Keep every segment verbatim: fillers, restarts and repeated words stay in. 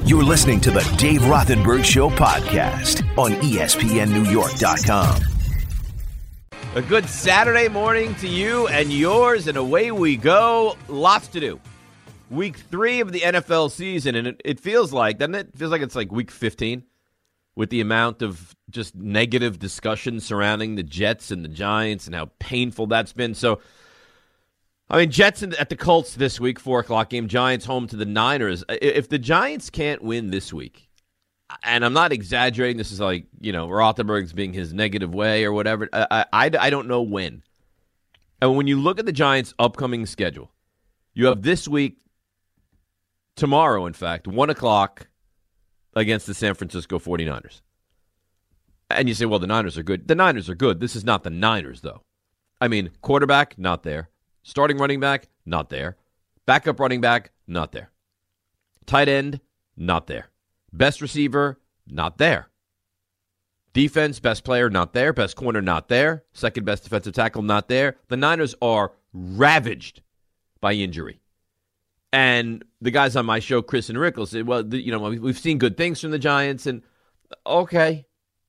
You're listening to the Dave Rothenberg Show podcast on E S P N New York dot com. A good Saturday morning to you and yours, and away we go. Lots to do. Week three of the N F L season, and it, it feels like, doesn't it? It feels like it's like week fifteen with the amount of just negative discussion surrounding the Jets and the Giants and how painful that's been. So, I mean, Jets at the Colts this week, four o'clock game. Giants home to the Niners. If the Giants can't win this week, and I'm not exaggerating, this is like, you know, Rothenberg's being his negative way or whatever. I, I, I don't know when. And when you look at the Giants' upcoming schedule, you have this week, tomorrow, in fact, one o'clock against the San Francisco forty-niners. And you say, well, the Niners are good. The Niners are good. This is not the Niners, though. I mean, quarterback, not there. Starting running back, not there. Backup running back, not there. Tight end, not there. Best receiver, not there. Defense, best player, not there. Best corner, not there. Second best defensive tackle, not there. The Niners are ravaged by injury. And the guys on my show, Chris and Rickles, said, well, you know, we've seen good things from the Giants, and okay.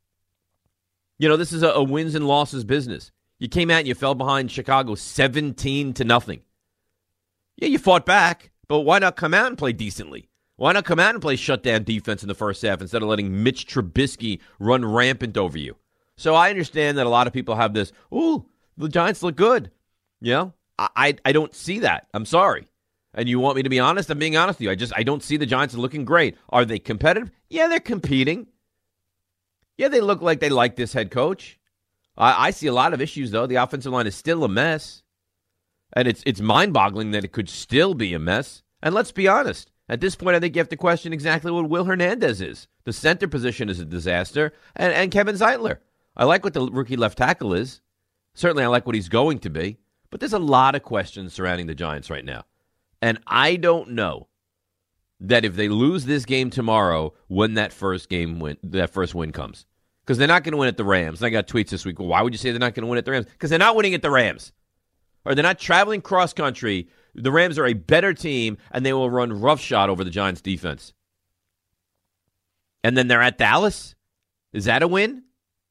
You know, this is a, a wins and losses business. You came out and you fell behind Chicago seventeen to nothing. Yeah, you fought back, but why not come out and play decently? Why not come out and play shutdown defense in the first half instead of letting Mitch Trubisky run rampant over you? So I understand that a lot of people have this, ooh, the Giants look good. You know, I, I, I don't see that. I'm sorry. And you want me to be honest? I'm being honest with you. I just I don't see the Giants looking great. Are they competitive? Yeah, they're competing. Yeah, they look like they like this head coach. I, I see a lot of issues, though. The offensive line is still a mess. And it's it's mind-boggling that it could still be a mess. And let's be honest. At this point, I think you have to question exactly what Will Hernandez is. The center position is a disaster. And, and Kevin Zeitler. I like what the rookie left tackle is. Certainly, I like what he's going to be. But there's a lot of questions surrounding the Giants right now. And I don't know that if they lose this game tomorrow, when that first game win, that first win comes. Because they're not going to win at the Rams. And I got tweets this week. Well, why would you say they're not going to win at the Rams? Because they're not winning at the Rams. Or they're not traveling cross-country. The Rams are a better team, and they will run roughshod over the Giants' defense. And then they're at Dallas? Is that a win?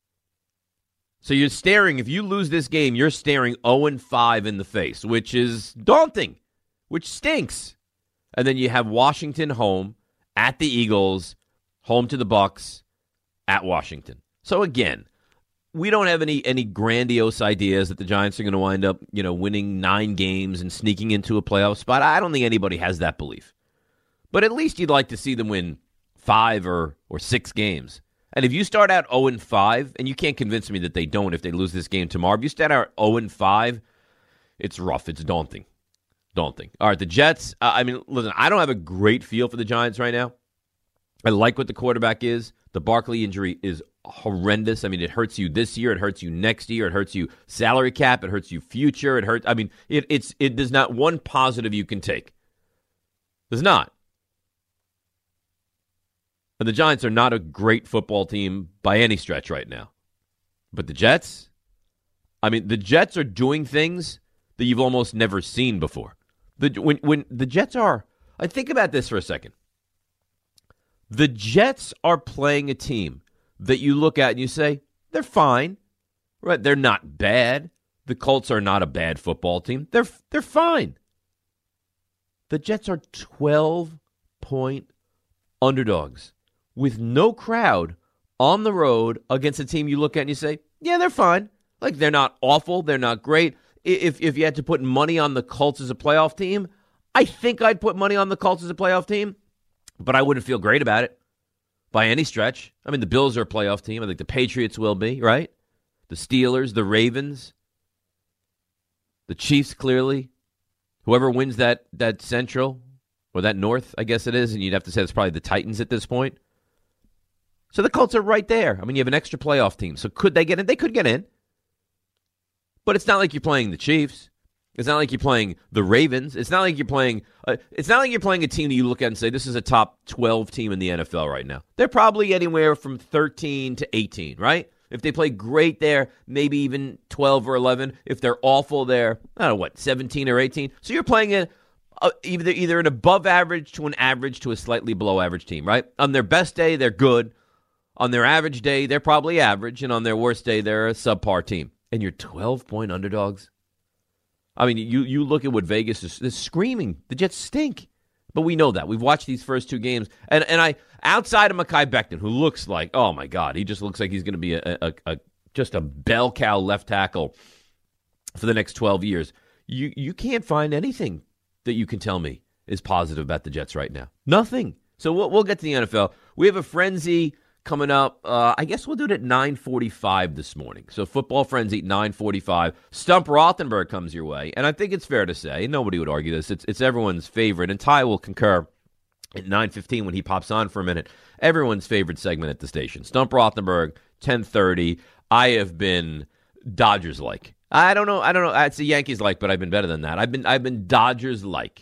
So you're staring, if you lose this game, you're staring oh and five in the face, which is daunting, which stinks. And then you have Washington home, at the Eagles, home to the Bucs, at Washington. So again, we don't have any any grandiose ideas that the Giants are going to wind up, you know, winning nine games and sneaking into a playoff spot. I don't think anybody has that belief. But at least you'd like to see them win five or, or six games. And if you start out oh and five, and you can't convince me that they don't if they lose this game tomorrow, if you start out oh and five, it's rough. It's daunting. Daunting. All right, the Jets, uh, I mean, listen, I don't have a great feel for the Giants right now. I like what the quarterback is. The Barkley injury is horrendous. I mean, it hurts you this year. It hurts you next year. It hurts you salary cap. It hurts you future. It hurts. I mean, it, it's it. There's not one positive you can take. There's not. And the Giants are not a great football team by any stretch right now. But the Jets, I mean, the Jets are doing things that you've almost never seen before. The when when the Jets are, I think about this for a second. The Jets are playing a team that you look at and you say, they're fine. Right? They're not bad. The Colts are not a bad football team. They're they're fine. The Jets are twelve-point underdogs with no crowd on the road against a team you look at and you say, yeah, they're fine. Like, they're not awful. They're not great. If if you had to put money on the Colts as a playoff team, I think I'd put money on the Colts as a playoff team. But I wouldn't feel great about it by any stretch. I mean, the Bills are a playoff team. I think the Patriots will be, right? The Steelers, the Ravens, the Chiefs, clearly. Whoever wins that that Central, or that North, I guess it is, and you'd have to say it's probably the Titans at this point. So the Colts are right there. I mean, you have an extra playoff team. So could they get in? They could get in. But it's not like you're playing the Chiefs. It's not like you're playing the Ravens. It's not like you're playing. Uh, it's not like you're playing a team that you look at and say this is a top twelve team in the N F L right now. They're probably anywhere from thirteen to eighteen, right? If they play great, there maybe even twelve or eleven. If they're awful, they're I don't know what seventeen or eighteen. So you're playing a uh, either either an above average to an average to a slightly below average team, right? On their best day, they're good. On their average day, they're probably average. And on their worst day, they're a subpar team. And you're twelve-point underdogs? I mean, you, you look at what Vegas is, is screaming. The Jets stink. But we know that. We've watched these first two games. And and I, outside of Mekhi Becton, who looks like, oh, my God, he just looks like he's going to be a, a, a just a bell cow left tackle for the next twelve years. You you can't find anything that you can tell me is positive about the Jets right now. Nothing. So we'll, we'll get to the N F L. We have a frenzy coming up. Uh, I guess we'll do it at nine forty-five this morning. So Football Frenzy, nine forty-five. Stump Rothenberg comes your way. And I think it's fair to say, nobody would argue this, it's, it's everyone's favorite. And Ty will concur at nine fifteen when he pops on for a minute. Everyone's favorite segment at the station. Stump Rothenberg, ten thirty. I have been Dodgers-like. I don't know. I don't know. It's a Yankees-like, but I've been better than that. I've been I've been Dodgers-like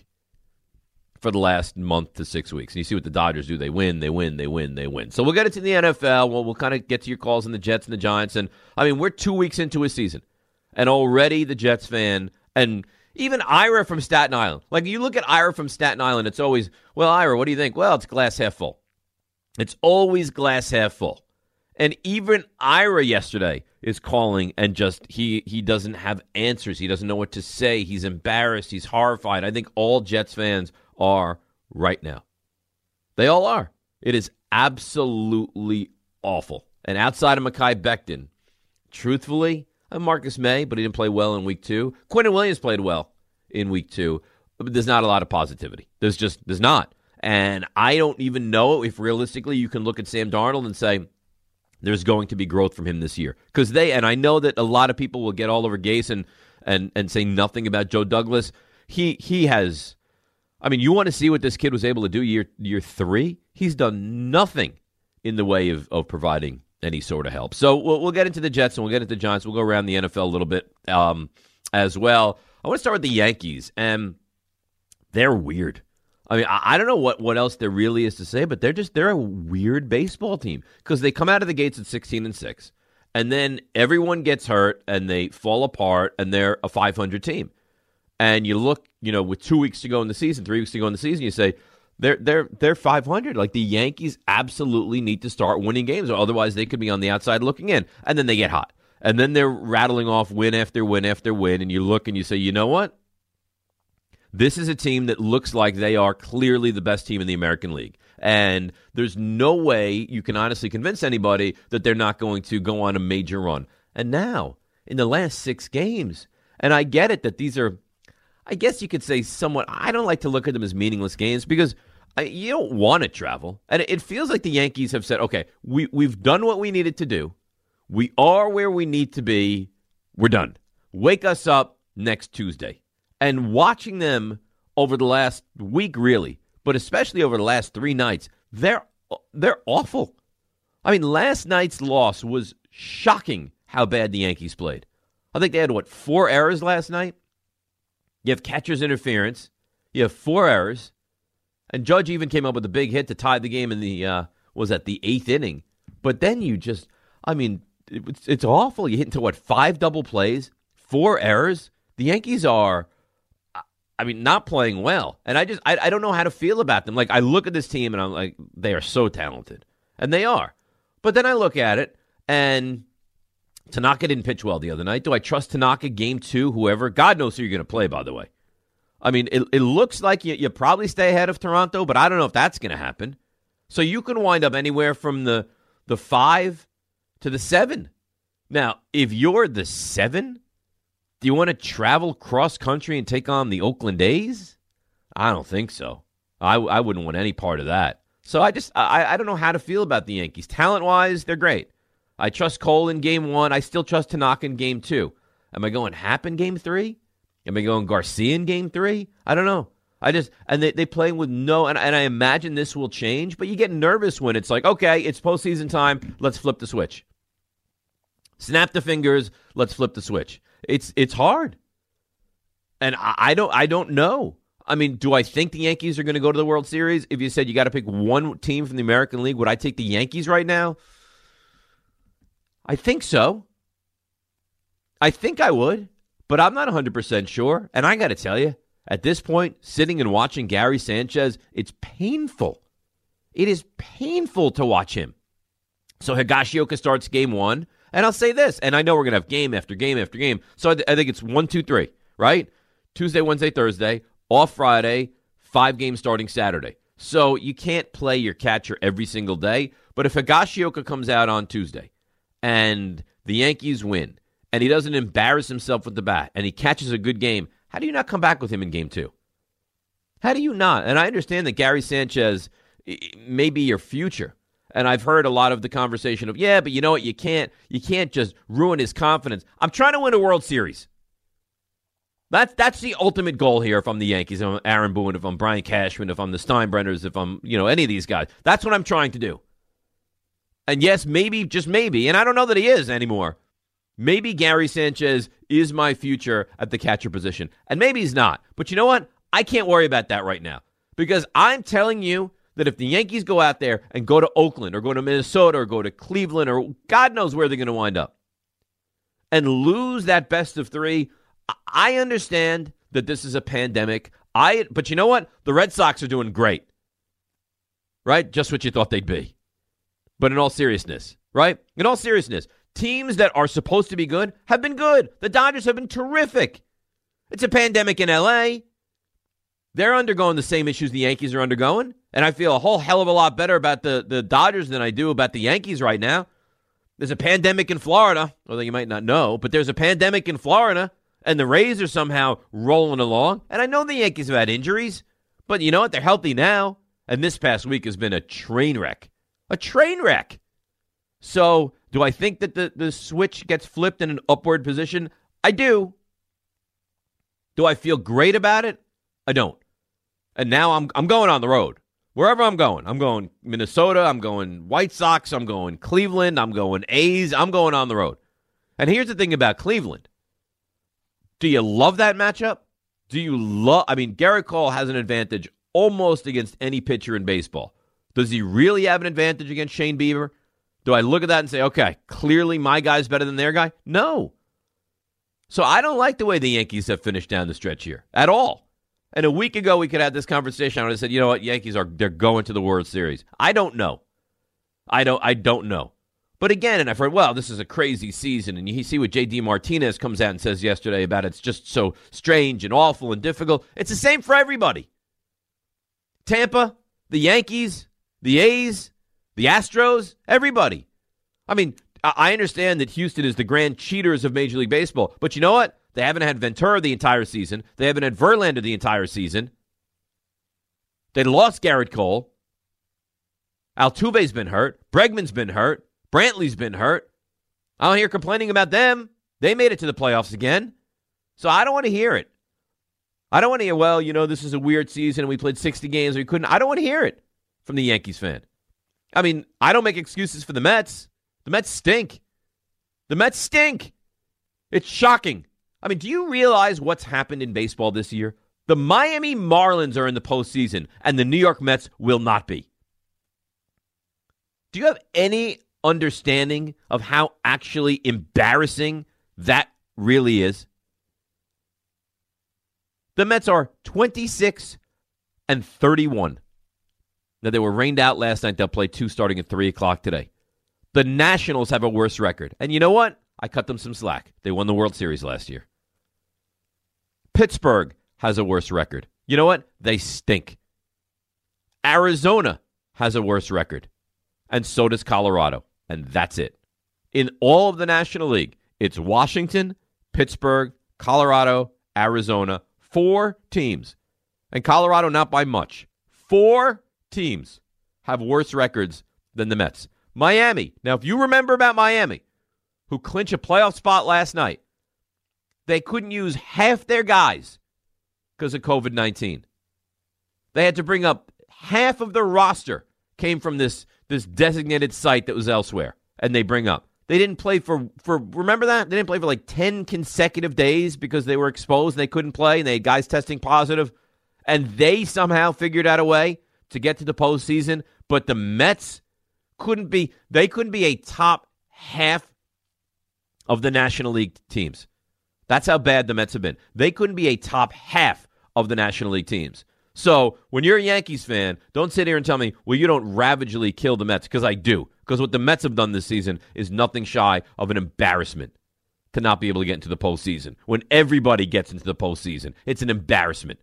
for the last month to six weeks. And you see what the Dodgers do. They win, they win, they win, they win. So we'll get into the N F L. We'll, we'll kind of get to your calls on the Jets and the Giants. And, I mean, we're two weeks into a season. And already the Jets fan, and even Ira from Staten Island. Like, you look at Ira from Staten Island, it's always, well, Ira, what do you think? Well, it's glass half full. It's always glass half full. And even Ira yesterday is calling and just, he he doesn't have answers. He doesn't know what to say. He's embarrassed. He's horrified. I think all Jets fans are right now. They all are. It is absolutely awful. And outside of Mekhi Becton, truthfully, I'm Marcus May, but he didn't play well in week two. Quentin Williams played well in week two, but there's not a lot of positivity. There's just, there's not. And I don't even know if realistically you can look at Sam Darnold and say, there's going to be growth from him this year. Because they, and I know that a lot of people will get all over Gase and, and, and say nothing about Joe Douglas. He he has, I mean, you want to see what this kid was able to do year year three? He's done nothing in the way of, of providing any sort of help. So we'll, we'll get into the Jets and we'll get into the Giants. We'll go around the N F L a little bit um, as well. I want to start with the Yankees, and they're weird. I mean, I don't know what, what else there really is to say, but they're just they're a weird baseball team because they come out of the gates at sixteen and six, and then everyone gets hurt and they fall apart, and they're a five hundred team. And you look, you know, with two weeks to go in the season, three weeks to go in the season, you say they're they're they're five hundred. Like the Yankees absolutely need to start winning games, or otherwise they could be on the outside looking in, and then they get hot, and then they're rattling off win after win after win, and you look and you say, you know what? This is a team that looks like they are clearly the best team in the American League. And there's no way you can honestly convince anybody that they're not going to go on a major run. And now, in the last six games, and I get it that these are, I guess you could say somewhat, I don't like to look at them as meaningless games because I, you don't want to travel. And it feels like the Yankees have said, okay, we, we've done what we needed to do. We are where we need to be. We're done. Wake us up next Tuesday. And watching them over the last week, really, but especially over the last three nights, they're they're awful. I mean, last night's loss was shocking how bad the Yankees played. I think they had, what, four errors last night? You have catcher's interference. You have four errors. And Judge even came up with a big hit to tie the game in the, uh, was that the eighth inning? But then you just, I mean, it's, it's awful. You hit into, what, five double plays, four errors? The Yankees are... I mean, not playing well. And I just, I, I don't know how to feel about them. Like, I look at this team and I'm like, they are so talented. And they are. But then I look at it and Tanaka didn't pitch well the other night. Do I trust Tanaka game two, whoever? God knows who you're going to play, by the way. I mean, it, it looks like you, you probably stay ahead of Toronto, but I don't know if that's going to happen. So you can wind up anywhere from the, the five to the seven. Now, if you're the seven, do you want to travel cross-country and take on the Oakland A's? I don't think so. I, I wouldn't want any part of that. So I just, I, I don't know how to feel about the Yankees. Talent-wise, they're great. I trust Cole in game one. I still trust Tanaka in game two. Am I going Happ in game three? Am I going Garcia in game three? I don't know. I just, and they, they play with no, and, and I imagine this will change, but you get nervous when it's like, okay, it's postseason time, let's flip the switch. Snap the fingers, let's flip the switch. It's it's hard, and I, I don't I don't know. I mean, do I think the Yankees are going to go to the World Series? If you said you got to pick one team from the American League, would I take the Yankees right now? I think so. I think I would, but I'm not one hundred percent sure. And I got to tell you, At this point, sitting and watching Gary Sanchez, it's painful. It is painful to watch him. So Higashioka starts game one, and I'll say this, and I know we're going to have game after game after game, so I, th- I think it's one, two, three, right? Tuesday, Wednesday, Thursday, off Friday, five games starting Saturday. So you can't play your catcher every single day, but if Higashioka comes out on Tuesday and the Yankees win, and he doesn't embarrass himself with the bat, and he catches a good game, how do you not come back with him in game two? How do you not? And I understand that Gary Sanchez may be your future. And I've heard a lot of the conversation of, yeah, but you know what? You can't, you can't just ruin his confidence. I'm trying to win a World Series. That's that's the ultimate goal here if I'm the Yankees, if I'm Aaron Boone, if I'm Brian Cashman, if I'm the Steinbrenners, if I'm, you know, any of these guys. That's what I'm trying to do. And yes, maybe, just maybe, and I don't know that he is anymore, maybe Gary Sanchez is my future at the catcher position. And maybe he's not. But you know what? I can't worry about that right now. Because I'm telling you that if the Yankees go out there and go to Oakland or go to Minnesota or go to Cleveland or God knows where they're going to wind up and lose that best of three, I understand that this is a pandemic. I, but you know what? The Red Sox are doing great. Right? Just what you thought they'd be. But in all seriousness, right? In all seriousness, teams that are supposed to be good have been good. The Dodgers have been terrific. It's a pandemic in L A. They're undergoing the same issues the Yankees are undergoing. And I feel a whole hell of a lot better about the, the Dodgers than I do about the Yankees right now. There's a pandemic in Florida, although you might not know, but there's a pandemic in Florida, and the Rays are somehow rolling along. And I know the Yankees have had injuries, but you know what? They're healthy now. And this past week has been a train wreck. A train wreck. So do I think that the, the switch gets flipped in an upward position? I do. Do I feel great about it? I don't. And now I'm I'm going on the road. Wherever I'm going. I'm going Minnesota. I'm going White Sox. I'm going Cleveland. I'm going A's. I'm going on the road. And here's the thing about Cleveland. Do you love that matchup? Do you love... I mean, Garrett Cole has an advantage almost against any pitcher in baseball. Does he really have an advantage against Shane Bieber? Do I look at that and say, okay, clearly my guy's better than their guy? No. So I don't like the way the Yankees have finished down the stretch here at all. And a week ago, we could have this conversation. I would have said, you know what, Yankees are they're going to the World Series. I don't know. I don't I don't know. But again, and I've heard, well, this is a crazy season. And you see what J D Martinez comes out and says yesterday about it's just so strange and awful and difficult. It's the same for everybody. Tampa, the Yankees, the A's, the Astros, everybody. I mean, I understand that Houston is the grand cheaters of Major League Baseball. But you know what? They haven't had Ventura the entire season. They haven't had Verlander the entire season. They lost Garrett Cole. Altuve's been hurt. Bregman's been hurt. Brantley's been hurt. I don't hear complaining about them. They made it to the playoffs again. So I don't want to hear it. I don't want to hear, well, you know, this is a weird season and we played sixty games and we couldn't. I don't want to hear it from the Yankees fan. I mean, I don't make excuses for the Mets. The Mets stink. The Mets stink. It's shocking. I mean, do you realize what's happened in baseball this year? The Miami Marlins are in the postseason, and the New York Mets will not be. Do you have any understanding of how actually embarrassing that really is? The Mets are twenty-six and thirty-one. Now, they were rained out last night. They'll play two starting at three o'clock today. The Nationals have a worse record. And you know what? I cut them some slack. They won the World Series last year. Pittsburgh has a worse record. You know what? They stink. Arizona has a worse record. And so does Colorado. And that's it. In all of the National League, it's Washington, Pittsburgh, Colorado, Arizona. Four teams. And Colorado not by much. Four teams have worse records than the Mets. Miami. Now, if you remember about Miami, who clinched a playoff spot last night, they couldn't use half their guys because of covid nineteen. They had to bring up half of their roster came from this, this designated site that was elsewhere, and they bring up. They didn't play for, for, remember that? They didn't play for like ten consecutive days because they were exposed and they couldn't play, and they had guys testing positive, and they somehow figured out a way to get to the postseason, but the Mets couldn't be, they couldn't be a top half of the National League teams. That's how bad the Mets have been. They couldn't be a top half of the National League teams. So when you're a Yankees fan, don't sit here and tell me, well, you don't ravagely kill the Mets, because I do. Because what the Mets have done this season is nothing shy of an embarrassment to not be able to get into the postseason. When everybody gets into the postseason, it's an embarrassment.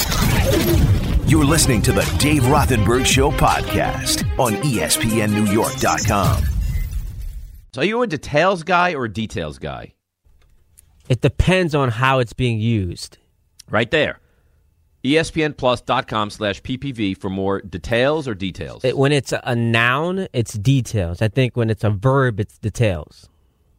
You're listening to the Dave Rothenberg Show podcast on E S P N New York dot com. So are you a details guy or a details guy? It depends on how it's being used. Right there. E S P N plus dot com slash P P V for more details or details? It, when it's a noun, it's details. I think when it's a verb, it's details.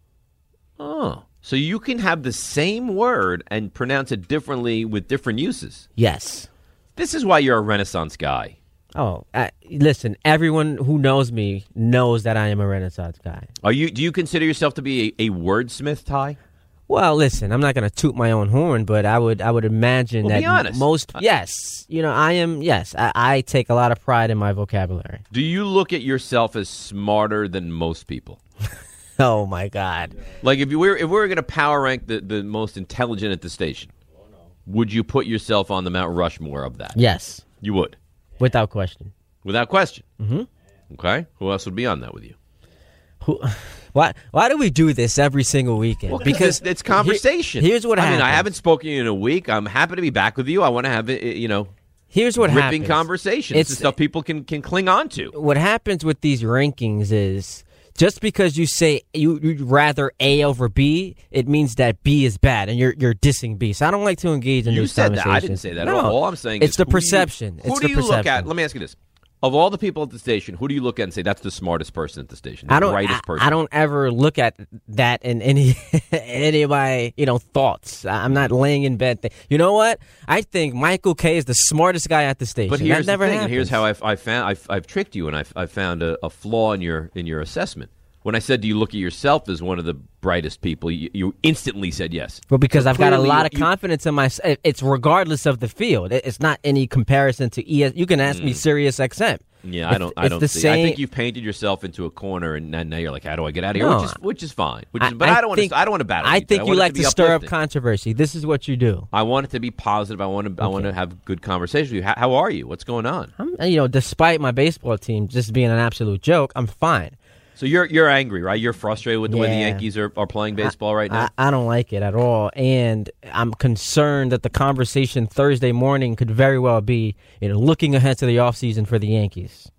Oh, so you can have the same word and pronounce it differently with different uses. Yes. This is why you're a Renaissance guy. Oh, uh, listen, everyone who knows me knows that I am a Renaissance guy. Are you? Do you consider yourself to be a, a wordsmith, Ty? Well, listen, I'm not going to toot my own horn, but I would I would imagine well, that be honest. most, yes, you know, I am, yes, I, I take a lot of pride in my vocabulary. Do you look at yourself as smarter than most people? Oh, my God. Like, if you were if we were going to power rank the, the most intelligent at the station, would you put yourself on the Mount Rushmore of that? Yes. You would? Without question. Without question? Mm-hmm. Okay. Who else would be on that with you? Who? Why Why do we do this every single weekend? Well, because it's, it's conversation. Here, here's what I happens. mean, I haven't spoken to you in a week. I'm happy to be back with you. I want to have it, you know, here's what ripping happens. conversations. It's stuff people can, can cling on to. What happens with these rankings is just because you say you, you'd rather A over B, it means that B is bad, and you're you're dissing B. So I don't like to engage in you these said conversations. That. I didn't say that no, at all. All I'm saying it's is the who perception. Do you, who it's do the you perception. look at? Let me ask you this. Of all the people at the station, who do you look at and say that's the smartest person at the station, the I don't, brightest I, person? I don't ever look at that in any any of my you know thoughts. I'm not laying in bed. Th- you know what? I think Michael Kay is the smartest guy at the station. But here's that never the thing. happens. Here's how I've, I've found I've, I've tricked you, and I've, I've found a, a flaw in your in your assessment. When I said, do you look at yourself as one of the brightest people, you, you instantly said yes. Well, because so I've got a lot of you, confidence in my. It's regardless of the field. It's not any comparison to E S. You can ask mm. me Sirius X M. Yeah, I don't. It's, I don't. the see. same, I think you've painted yourself into a corner, and now you're like, "How do I get out of here?" No, which is which is fine. Which is, I, but I I don't think, want to. I don't want to battle. I think I you like to, to to stir uplifting. up controversy. This is what you do. I want it to be positive. I want to. Okay. I want to have good conversation with you. How, how are you? What's going on? I'm, you know, despite my baseball team just being an absolute joke, I'm fine. So you're you're angry, right? You're frustrated with the yeah. way the Yankees are, are playing baseball I, right now? I, I don't like it at all. And I'm concerned that the conversation Thursday morning could very well be, you know, looking ahead to the offseason for the Yankees.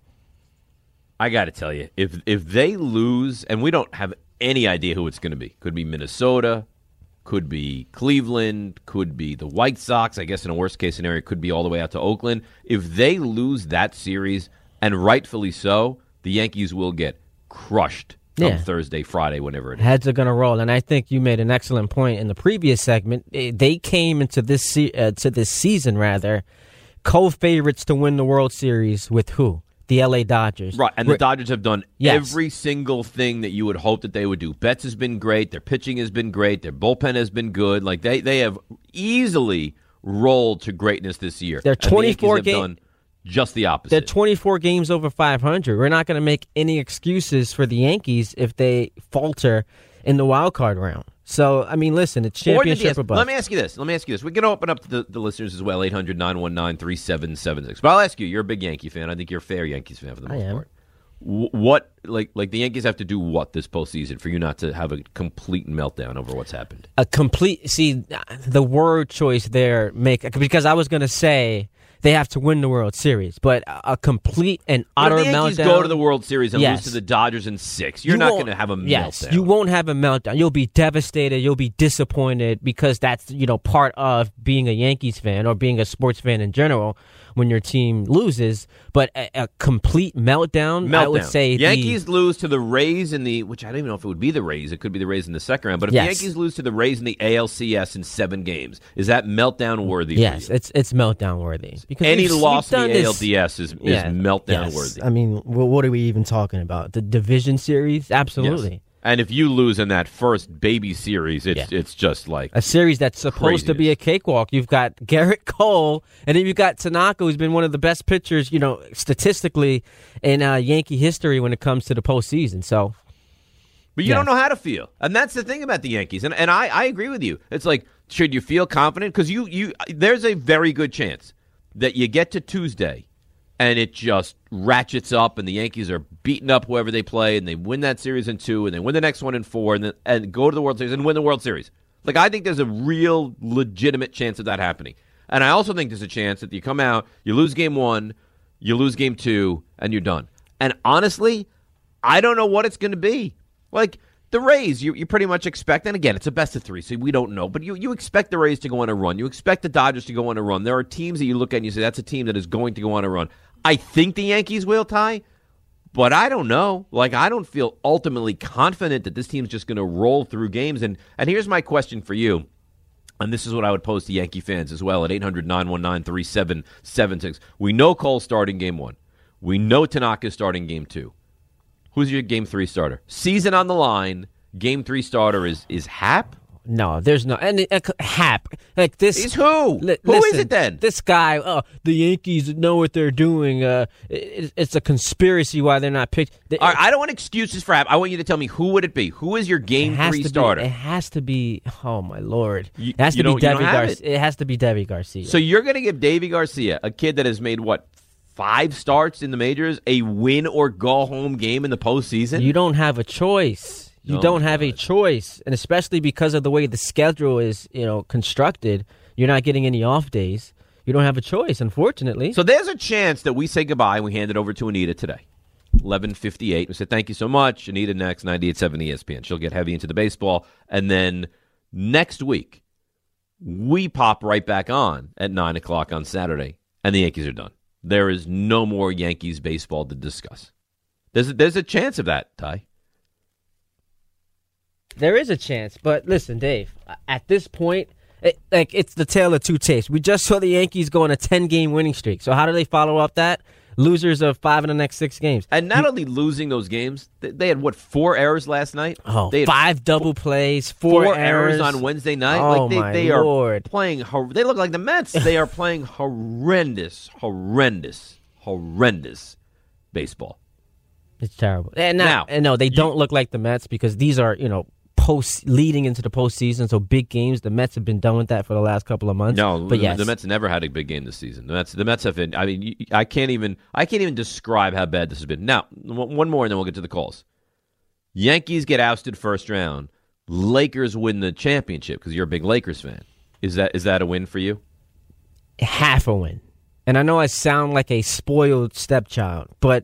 I got to tell you, if if they lose, and we don't have any idea who it's going to be, could be Minnesota, could be Cleveland, could be the White Sox, I guess in a worst-case scenario, it could be all the way out to Oakland. If they lose that series, and rightfully so, the Yankees will get crushed on yeah. Thursday, Friday, whenever it is. Heads are going to roll, and I think you made an excellent point in the previous segment. They came into this se- uh, to this season, rather, co-favorites to win the World Series with who? The L A Dodgers. Right, and We're, the Dodgers have done yes. every single thing that you would hope that they would do. Betts has been great. Their pitching has been great. Their bullpen has been good. Like they, they have easily rolled to greatness this year. They're twenty-four and the Yankees have game- done just the opposite. They're twenty-four games over five hundred. We're not going to make any excuses for the Yankees if they falter in the wild card round. So, I mean, listen, it's championship or bust. Let me ask you this. Let me ask you this. We can open up to the, the listeners as well, eight hundred, nine one nine, three seven seven six. But I'll ask you, you're a big Yankee fan. I think you're a fair Yankees fan for the most I am. part. What, like, like the Yankees have to do what this postseason for you not to have a complete meltdown over what's happened? A complete, see, the word choice there, make because I was going to say they have to win the World Series, but a complete and utter meltdown. If the Yankees meltdown, go to the World Series and yes. lose to the Dodgers in six, you're you not going to have a yes, meltdown. You won't have a meltdown. You'll be devastated. You'll be disappointed because that's, you know, part of being a Yankees fan or being a sports fan in general when your team loses. But a, a complete meltdown, meltdown, I would say Yankees the, lose to the Rays in the, which I don't even know if it would be the Rays. It could be the Rays in the second round. But if yes. the Yankees lose to the Rays in the A L C S in seven games, is that meltdown worthy? Yes, for you? it's it's meltdown worthy. Because any we've, loss we've in the this, A L D S is, is yeah, meltdown yes. worthy. I mean, what are we even talking about? The division series? Absolutely. Yes. And if you lose in that first baby series, it's yeah. it's just like a series that's supposed craziness. to be a cakewalk. You've got Garrett Cole, and then you've got Tanaka, who's been one of the best pitchers, you know, statistically in uh, Yankee history when it comes to the postseason. So, but you yeah. don't know how to feel, and that's the thing about the Yankees. And and I, I agree with you. It's like should you feel confident? Because you, you, there's a very good chance that you get to Tuesday and it just ratchets up and the Yankees are beating up whoever they play and they win that series in two and they win the next one in four and, then, and go to the World Series and win the World Series. Like, I think there's a real legitimate chance of that happening. And I also think there's a chance that you come out, you lose game one, you lose game two, and you're done. And honestly, I don't know what it's going to be. Like, the Rays, you, you pretty much expect, and again, it's a best of three, so we don't know, but you, you expect the Rays to go on a run. You expect the Dodgers to go on a run. There are teams that you look at and you say, that's a team that is going to go on a run. I think the Yankees will, Ty, but I don't know. Like, I don't feel ultimately confident that this team's just going to roll through games. And, and here's my question for you, and this is what I would pose to Yankee fans as well at eight hundred, nine one nine, three seven seven six. We know Cole's starting game one. We know Tanaka's starting game two. Who's your game three starter? Season on the line. Game three starter is is Happ? No, there's no and uh, Happ. Like this. He's who? Li- who listen, is it then? This guy. Oh, the Yankees know what they're doing. Uh, it, it's a conspiracy why they're not picked. They, All right, I don't want excuses for Happ. I want you to tell me who would it be? Who is your game three starter? Be, it has to be. Oh my lord! You, it has you to be Deivi Garcia. It. it has to be Deivi Garcia. So you're going to give Deivi Garcia, a kid that has made what? Five starts in the majors, a win or go home game in the postseason? You don't have a choice. You oh don't have God. a choice, and especially because of the way the schedule is, you know, constructed, you're not getting any off days. You don't have a choice, unfortunately. So there's a chance that we say goodbye and we hand it over to Anita today. eleven fifty-eight. We said thank you so much. Anita next, ninety-eight point seven E S P N. She'll get heavy into the baseball, and then next week we pop right back on at nine o'clock on Saturday, and the Yankees are done. There is no more Yankees baseball to discuss. There's a, there's a chance of that, Ty. There is a chance, but listen, Dave. At this point, it, like it's the tale of two tapes. We just saw the Yankees go on a ten-game winning streak. So how do they follow up that? Losers of five in the next six games. And not only losing those games, they, they had, what, four errors last night? Oh, they had five double plays, four, four errors. errors on Wednesday night. Oh, like they, my they Lord. are playing. They look like the Mets. They are playing horrendous, horrendous, horrendous baseball. It's terrible. And now, Now, and no, they you- don't look like the Mets because these are, you know, post leading into the postseason. So big games. The Mets have been done with that for the last couple of months. No, but the, yes, the Mets never had a big game this season. The Mets, the Mets have been. I mean, you- I can't even. I can't even describe how bad this has been. Now, w- one more, and then we'll get to the calls. Yankees get ousted first round. Lakers win the championship because you're a big Lakers fan. Is that is that a win for you? half a win. And I know I sound like a spoiled stepchild, but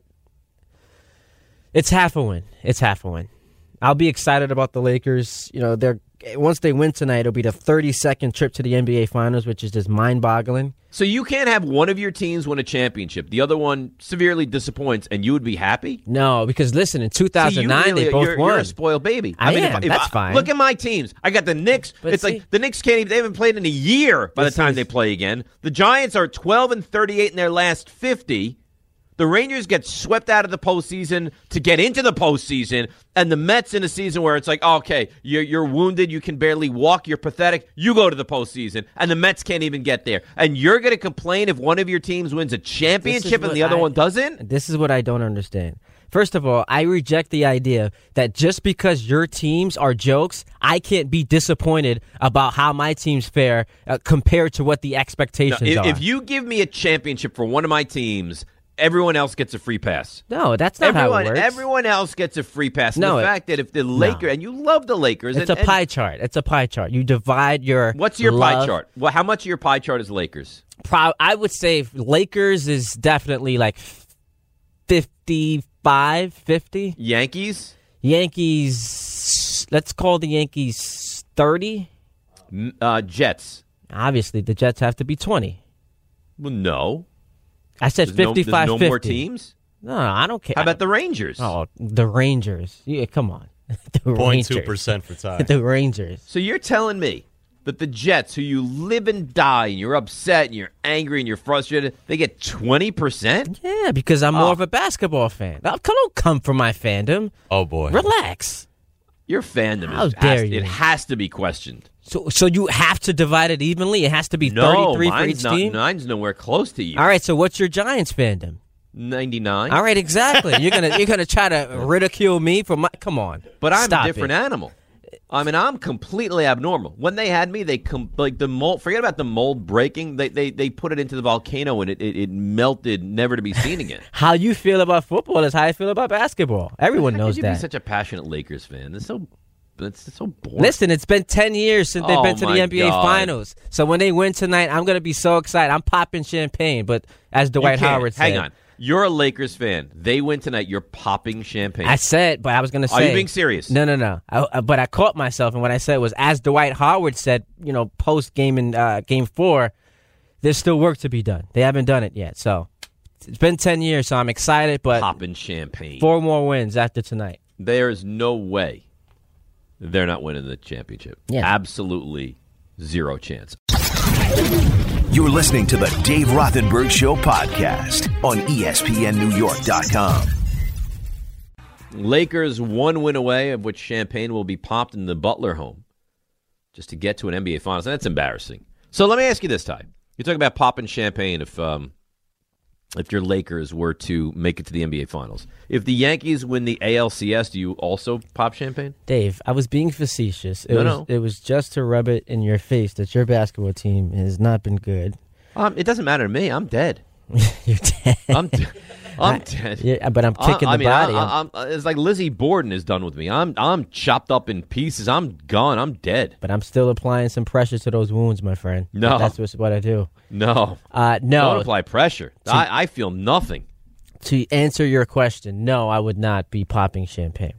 it's half a win. It's half a win. I'll be excited about the Lakers. You know, they're once they win tonight, it'll be the thirty-second trip to the N B A Finals, which is just mind-boggling. So you can't have one of your teams win a championship, the other one severely disappoints, and you would be happy? No, because listen, in two thousand nine, See, you really, they both you're, won. You're a spoiled baby. I mean, am. If, if That's I, fine. Look at my teams. I got the Knicks. But it's see- like the Knicks can't even. They haven't played in a year by the This time is- they play again. The Giants are twelve and thirty-eight in their last fifty. The Rangers get swept out of the postseason to get into the postseason, and the Mets in a season where it's like, oh, okay, you're, you're wounded, you can barely walk, you're pathetic, you go to the postseason, and the Mets can't even get there. And you're going to complain if one of your teams wins a championship and what the other I- one doesn't? This is what I don't understand. First of all, I reject the idea that just because your teams are jokes, I can't be disappointed about how my teams fare uh, compared to what the expectations if, are. if you give me a championship for one of my teams, everyone else gets a free pass. no, that's not Everyone, how it works. everyone else gets a free pass. And No, the it- fact that if the Lakers, and you love the Lakers. It's and, a pie chart. It's a pie chart. You divide your What's your pie love- chart? Well, how much of your pie chart is Lakers? Pro- I would say Lakers is definitely like fifty-five, fifty. Yankees? Yankees, let's call the Yankees thirty. M- Uh, Jets? Obviously, the Jets have to be twenty. Well, no. I said There's no, there's fifty-five, no fifty. more teams? No, I don't care. How about the Rangers? Oh, the Rangers. Yeah, come on. The zero point two Rangers. percent for Ty. The Rangers. So you're telling me that the Jets, who you live and die, and you're upset, and you're angry, and you're frustrated, they get twenty percent? Yeah, because I'm more Oh. of a basketball fan. Now, come don't come for my fandom. Oh, boy. Relax. Your fandom How is, dare has, you. it has to be questioned. So, so you have to divide it evenly. It has to be No, thirty-three for mine's, each not, team. mine's nowhere close to you. All right. So, what's your Giants fandom? ninety-nine. All right, exactly. You're gonna you're gonna try to ridicule me for my. Come on. But I'm Stop a different it. animal. I mean, I'm completely abnormal. When they had me, they com- like the mold. Forget about the mold breaking. They they they put it into the volcano and it it, it melted, never to be seen again. How you feel about football is how I feel about basketball. Everyone How knows could you that. Be such a passionate Lakers fan. It's so it's so boring. Listen, it's been ten years since they've Oh, been to my the N B A God. Finals. So when they win tonight, I'm gonna be so excited. I'm popping champagne. But as You Dwight can't. Howard said, Hang on. You're a Lakers fan. They win tonight. You're popping champagne. I said, but I was gonna say, Are you being serious? No, no, no. I, I- but I caught myself, and what I said was, as Dwight Howard said, you know, post game in uh, game four, there's still work to be done. They haven't done it yet. So it's been ten years, so I'm excited. But Popping champagne. four more wins after tonight. There's no way they're not winning the championship. Yeah. Absolutely zero chance. You're listening to the Dave Rothenberg Show podcast on E S P N New York dot com. Lakers one win away, of which champagne will be popped in the Butler home just to get to an N B A Finals. And that's embarrassing. So let me ask you this, Ty. You're talking about popping champagne if um, if your Lakers were to make it to the N B A Finals. If the Yankees win the A L C S, do you also pop champagne? Dave, I was being facetious. It No, was, no. It was just to rub it in your face that your basketball team has not been good. Um, it doesn't matter to me. I'm dead. You're dead. I'm de- I'm dead. Yeah, but I'm kicking I, I the mean, body. I, I, I'm, it's like Lizzie Borden is done with me. I'm I'm chopped up in pieces. I'm gone. I'm dead. but I'm still applying some pressure to those wounds, my friend. No. That's what, what I do. No. Uh, no. Don't apply pressure. I, I feel nothing. To answer your question, no, I would not be popping champagne.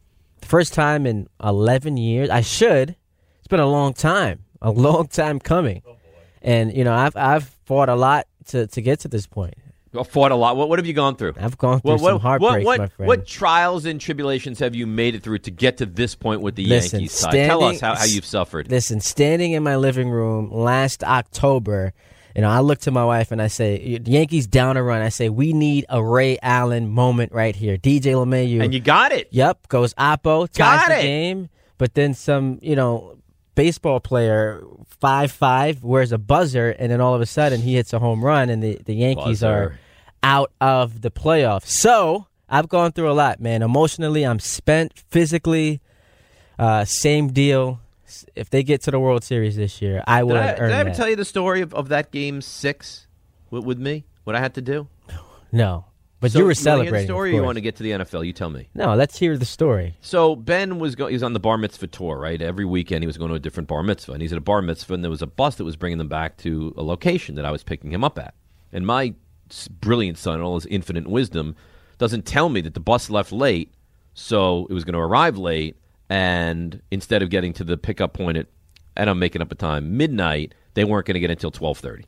First time in eleven years. I should. It's been a long time. A long time coming. Oh, and, you know, I've I've fought a lot to, to get to this point. I fought a lot. What, what have you gone through? I've gone through What, what, some heartbreaks, what, my what, friend. what trials and tribulations have you made it through to get to this point with the Listen, Yankees side? Tell us standing- how, how you've suffered. Listen, standing in my living room last October, you know, I look to my wife and I say, the Yankees down a run. I say, we need a Ray Allen moment right here. D J LeMahieu. And you got it. Yep, goes Oppo, ties Got the it. game, but then some, you know, baseball player, five five, wears a buzzer, and then all of a sudden he hits a home run, and the, the Yankees Buzzer. are out of the playoffs. So I've gone through a lot, man. Emotionally, I'm spent. Physically, uh, same deal. If they get to the World Series this year, I will Did I, have did earned I ever that. tell you the story of, of that game six with, with me? What I had to do? No, but So, you were wanna hear celebrating. the story of or you course. want to get to the N F L? You tell me. No, let's hear the story. So Ben was go- he was on the bar mitzvah tour, right? Every weekend he was going to a different bar mitzvah, and he's at a bar mitzvah, and there was a bus that was bringing them back to a location that I was picking him up at. And my s- brilliant son, in all his infinite wisdom, doesn't tell me that the bus left late, so it was going to arrive late, and instead of getting to the pickup point at, and I'm making up a time, midnight, they weren't going to get until twelve thirty.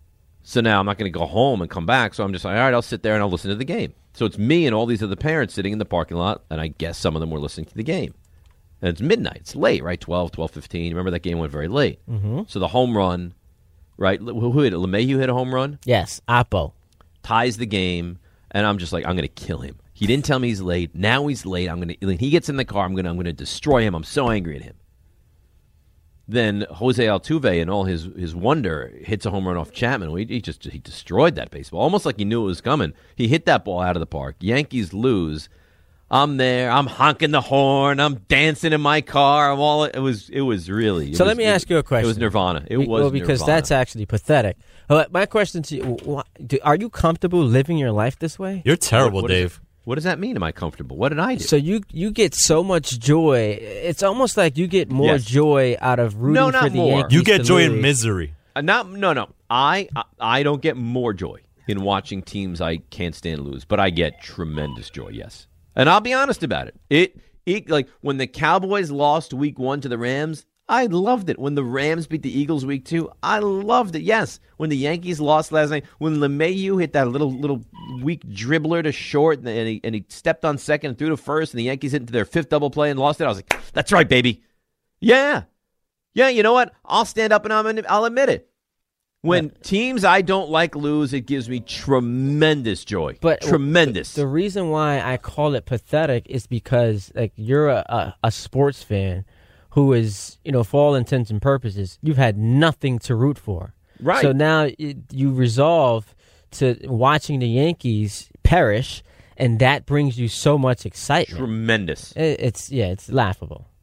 So now I'm not going to go home and come back. So I'm just like, all right, I'll sit there and I'll listen to the game. So it's me and all these other parents sitting in the parking lot, and I guess some of them were listening to the game. And it's midnight. It's late, right? twelve, twelve fifteen. Remember that game went very late. Mm-hmm. So the home run, right? Who who hit it? LeMahieu hit a home run, Yes, Oppo. ties the game, and I'm just like, I'm going to kill him. He didn't tell me he's late. Now he's late. I'm going to. When he gets in the car, I'm going to. I'm going to destroy him. I'm so angry at him. Then Jose Altuve, in all his, his wonder, hits a home run off Chapman. He, he just he destroyed that baseball, almost like he knew it was coming. He hit that ball out of the park. Yankees lose. I'm there. I'm honking the horn. I'm dancing in my car. I'm all. It was. It was really. It So was, let me it, ask you a question. It was Nirvana. It Be- was well because Nirvana. that's actually pathetic. Uh, my question to you: wh- do, Are you comfortable living your life this way? You're terrible, What- what is Dave. it- What does that mean? Am I comfortable? What did I do? So you you get so much joy. It's almost like you get more Yes. joy out of rooting No, not for the more. Yankees. You get to joy lose. in misery. Uh, not no no. I, I I don't get more joy in watching teams I can't stand lose, but I get tremendous joy. Yes, and I'll be honest about it. It it like when the Cowboys lost Week One to the Rams, I loved it. When the Rams beat the Eagles Week Two, I loved it. Yes, when the Yankees lost last night, when LeMahieu hit that little little weak dribbler to short, and he and he stepped on second and threw to first, and the Yankees hit into their fifth double play and lost it. I was like, that's right, baby. Yeah. Yeah, you know what? I'll stand up and I'm, I'll admit it. When teams I don't like lose, it gives me tremendous joy. But tremendous. The reason why I call it pathetic is because like you're a, a, a sports fan who is, you know, for all intents and purposes, you've had nothing to root for. Right. So now it, you resolve to watching the Yankees perish, and that brings you so much excitement. Tremendous. It, it's yeah, it's laughable.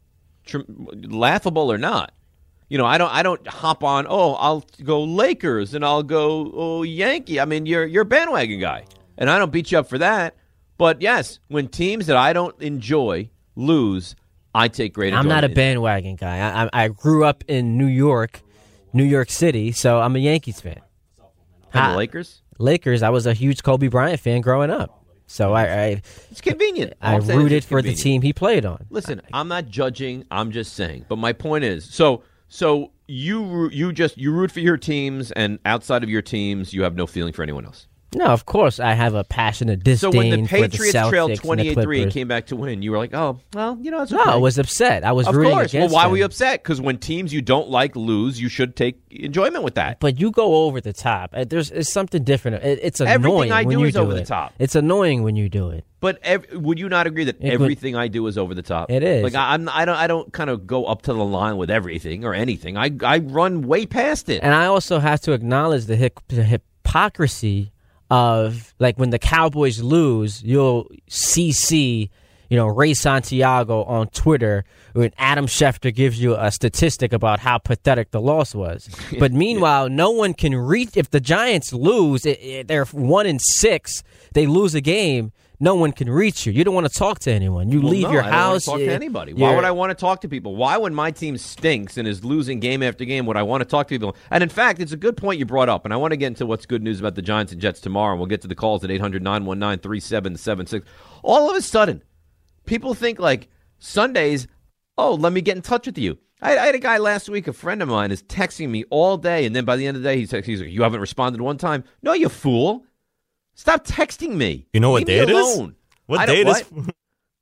tr- laughable or not. You know, I don't I don't hop on, oh, I'll go Lakers and I'll go oh Yankee. I mean, you're you're a bandwagon guy. And I don't beat you up for that. But yes, when teams that I don't enjoy lose, I take great enjoyment. I'm not a bandwagon guy. I, I I grew up in New York, New York City, so I'm a Yankees fan. And the Lakers? Lakers, I was a huge Kobe Bryant fan growing up. So I, I it's convenient. I All rooted for the team he played on. Listen, I'm not judging. I'm just saying. But my point is, so so you you just you root for your teams, and outside of your teams, you have no feeling for anyone else. No, of course I have a passionate disdain So when the for the Patriots Celtics trailed and the twenty-eight three and Clippers. came back to win, you were like, oh, well, you know, it's No, okay. I was upset. I was Of rooting course. Well, against why them. were you upset? Because when teams you don't like lose, you should take enjoyment with that. But you go over the top. Uh, There's it's something different. It, it's annoying Everything I when do you is do over it. the top. It's annoying when you do it. But ev- would you not agree that It would- everything I do is over the top? It is. Like I, I'm, I don't, I don't kind of go up to the line with everything or anything. I, I run way past it. And I also have to acknowledge the, hip, the hypocrisy of, like, when the Cowboys lose, you'll C C, you know, Ray Santiago on Twitter when Adam Schefter gives you a statistic about how pathetic the loss was. But meanwhile, no one can reach. If the Giants lose, it, it, they're one in six, they lose a game. No one can reach you. You don't want to talk to anyone. You Well, leave no, your I don't want house. to talk you- to anybody. Why you're- would I want to talk to people? Why, when my team stinks and is losing game after game, would I want to talk to people? And in fact, it's a good point you brought up, and I want to get into what's good news about the Giants and Jets tomorrow, and we'll get to the calls at eight hundred nine one nine three seven seven six. All of a sudden, people think like Sundays, oh, let me get in touch with you. I, I had a guy last week, a friend of mine, is texting me all day, and then by the end of the day, he's, he's like, you haven't responded one time? No, you fool. Stop texting me. You know what Leave day me it is? alone. What I don't- date is? what?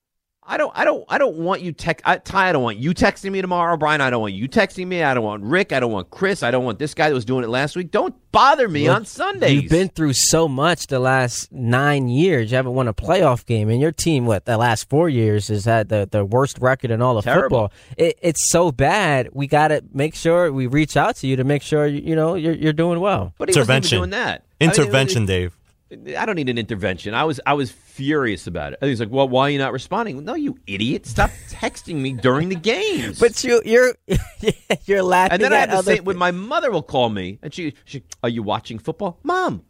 I don't, I don't, I don't want you text. I, Ty, I don't want you texting me tomorrow, Brian. I don't want you texting me. I don't want Rick. I don't want Chris. I don't want this guy that was doing it last week. Don't bother me Look, on Sundays. You've been through so much the last nine years. You haven't won a playoff game, and your team, what the last four years, has had the, the worst record in all of Terrible. football. It, it's so bad. We got to make sure we reach out to you to make sure you, you know you're you're doing well. But he wasn't even Intervention. doing that. I mean, it was- Intervention, Dave. I don't need an intervention. I was I was furious about it. He's like, well, why are you not responding? No, you idiot! Stop texting me during the games. But you you're you're laughing. and then I at have to other say, when my mother will call me, and she, she, are you watching football, Mom?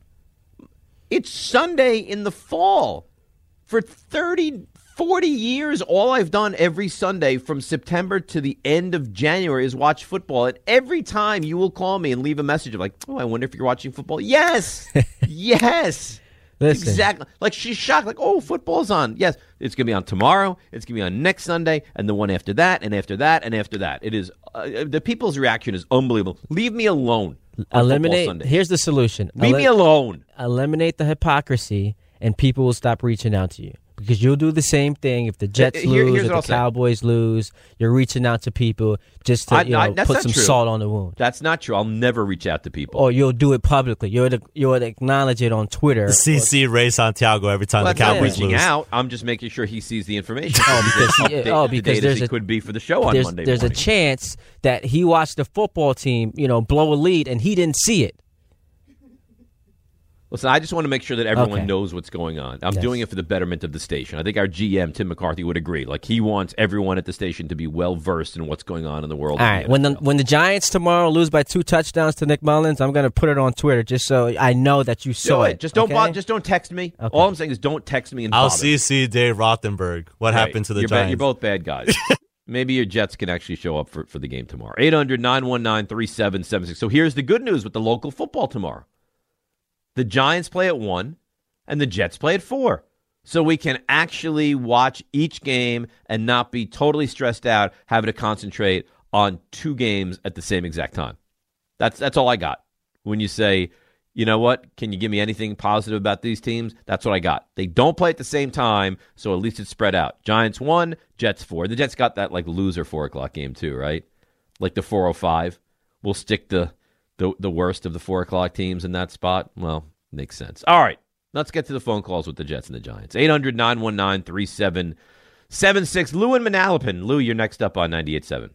It's Sunday in the fall. For thirty, forty years, all I've done every Sunday from September to the end of January is watch football. And every time you will call me and leave a message of like, oh, I wonder if you're watching football. Yes. Yes. Listen. Exactly. Like she's shocked. Like, oh, football's on. Yes. It's going to be on tomorrow. It's going to be on next Sunday. And the one after that, and after that, and after that. It is, uh, the people's reaction is unbelievable. Leave me alone. on eliminate. Football Sunday. Here's the solution. Leave Eli- me alone. eliminate the hypocrisy, and people will stop reaching out to you. Because you'll do the same thing if the Jets Here- lose here's or what I'll the say. Cowboys lose. You're reaching out to people just to I- you know, I- that's put not some true. salt on the wound. That's not true. I'll never reach out to people. Or you'll do it publicly. You'll you'll acknowledge it on Twitter. C C Ray Santiago every time Well, the that's not Cowboys reaching lose. out. I'm just making sure he sees the information. Oh, because he- Update oh, the because date there's as he a- could be for the show on there's Monday there's morning. a chance that he watched the football team, you know, blow a lead and he didn't see it. Listen, I just want to make sure that everyone Okay. knows what's going on. I'm Yes. doing it for the betterment of the station. I think our G M, Tim McCarthy, would agree. Like, he wants everyone at the station to be well-versed in what's going on in the world. All of right, the when the N F L. when the Giants tomorrow lose by two touchdowns to Nick Mullins, I'm going to put it on Twitter just so I know that you Do saw it. it. Just don't okay? bother, just don't text me. Okay. All I'm saying is don't text me and I'll bother. C C Dave Rothenberg. What Right. happened to the you're ba- Giants? you're both bad guys. Maybe your Jets can actually show up for, for the game tomorrow. eight hundred nine one nine three seven seven six. So here's the good news with the local football tomorrow. The Giants play at one, and the Jets play at four. So we can actually watch each game and not be totally stressed out having to concentrate on two games at the same exact time. That's that's all I got. When you say, you know what, can you give me anything positive about these teams? That's what I got. They don't play at the same time, so at least it's spread out. Giants one, Jets four. The Jets got that like loser four o'clock game too, right? Like the four oh five. We'll stick the, the, the worst of the four o'clock teams in that spot. Well, makes sense. All right. Let's get to the phone calls with the Jets and the Giants. eight hundred nine one nine three seven seven six. Lou in Manalapan. Lou, you're next up on ninety-eight point seven.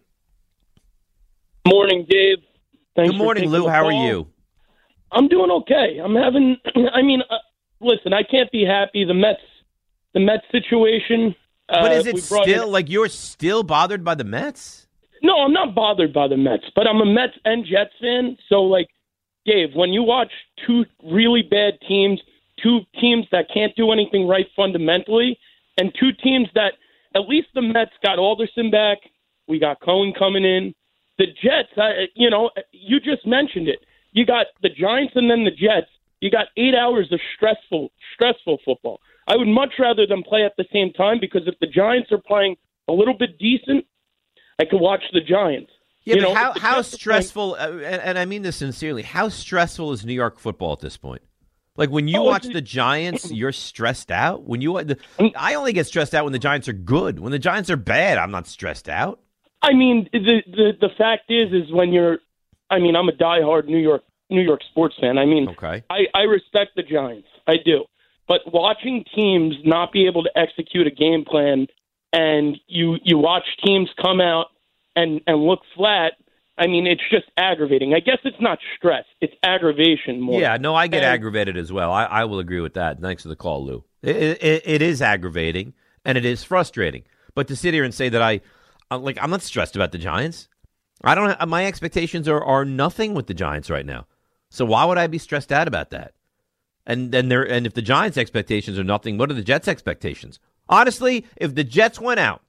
Morning, Dave. Thanks Good for morning, taking Lou. the How are call. you? I'm doing okay. I'm having. I mean, uh, listen. I can't be happy. The Mets, the Mets situation. But Uh, is we it brought still in- like you're still bothered by the Mets? No, I'm not bothered by the Mets, but I'm a Mets and Jets fan. So, like, Dave, when you watch two really bad teams, two teams that can't do anything right fundamentally, and two teams that at least the Mets got Alderson back, we got Cohen coming in. The Jets, I, you know, you just mentioned it. You got the Giants and then the Jets. You got eight hours of stressful, stressful football. I would much rather them play at the same time because if the Giants are playing a little bit decent, I could watch the Giants. Yeah, you but know, how, if the how Jets are stressful, uh, and, and I mean this sincerely, how stressful is New York football at this point? Like when you Oh, watch it's- the Giants, you're stressed out. When you, the, I only get stressed out when the Giants are good. When the Giants are bad, I'm not stressed out. I mean, the the the fact is, is when you're, I mean, I'm a diehard New York New York sports fan. I mean, Okay. I, I respect the Giants, I do, but watching teams not be able to execute a game plan, and you you watch teams come out and and look flat. I mean, it's just aggravating. I guess it's not stress; it's aggravation more. Yeah, no, I get And- aggravated as well. I, I will agree with that. Thanks for the call, Lou. It, it, it is aggravating and it is frustrating. But to sit here and say that I, I'm like, I'm not stressed about the Giants. I don't. My expectations are, are nothing with the Giants right now. So why would I be stressed out about that? And then there, and if the Giants' expectations are nothing, what are the Jets' expectations? Honestly, if the Jets went out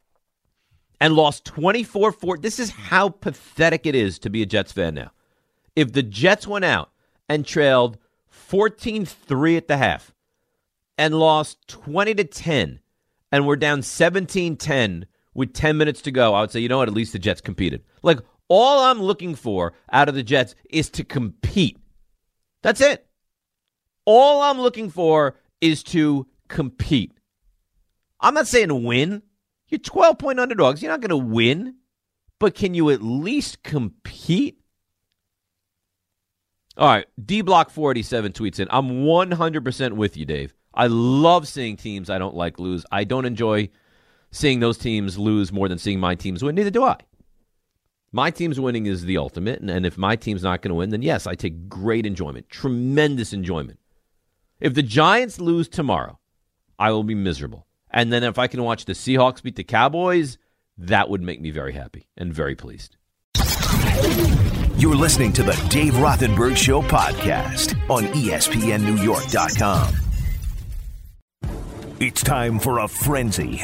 and lost twenty-four four, this is how pathetic it is to be a Jets fan now. If the Jets went out and trailed fourteen three at the half and lost twenty to ten and were down seventeen ten with ten minutes to go, I would say, you know what, at least the Jets competed. Like, all I'm looking for out of the Jets is to compete. That's it. All I'm looking for is to compete. I'm not saying win. You're twelve-point underdogs. You're not going to win. But can you at least compete? All right, D Block four eighty-seven tweets in. I'm one hundred percent with you, Dave. I love seeing teams I don't like lose. I don't enjoy seeing those teams lose more than seeing my teams win. Neither do I. My team's winning is the ultimate, and, and if my team's not going to win, then yes, I take great enjoyment, tremendous enjoyment. If the Giants lose tomorrow, I will be miserable. And then if I can watch the Seahawks beat the Cowboys, that would make me very happy and very pleased. You're listening to the Dave Rothenberg Show podcast on E S P N New York dot com. It's time for a frenzy.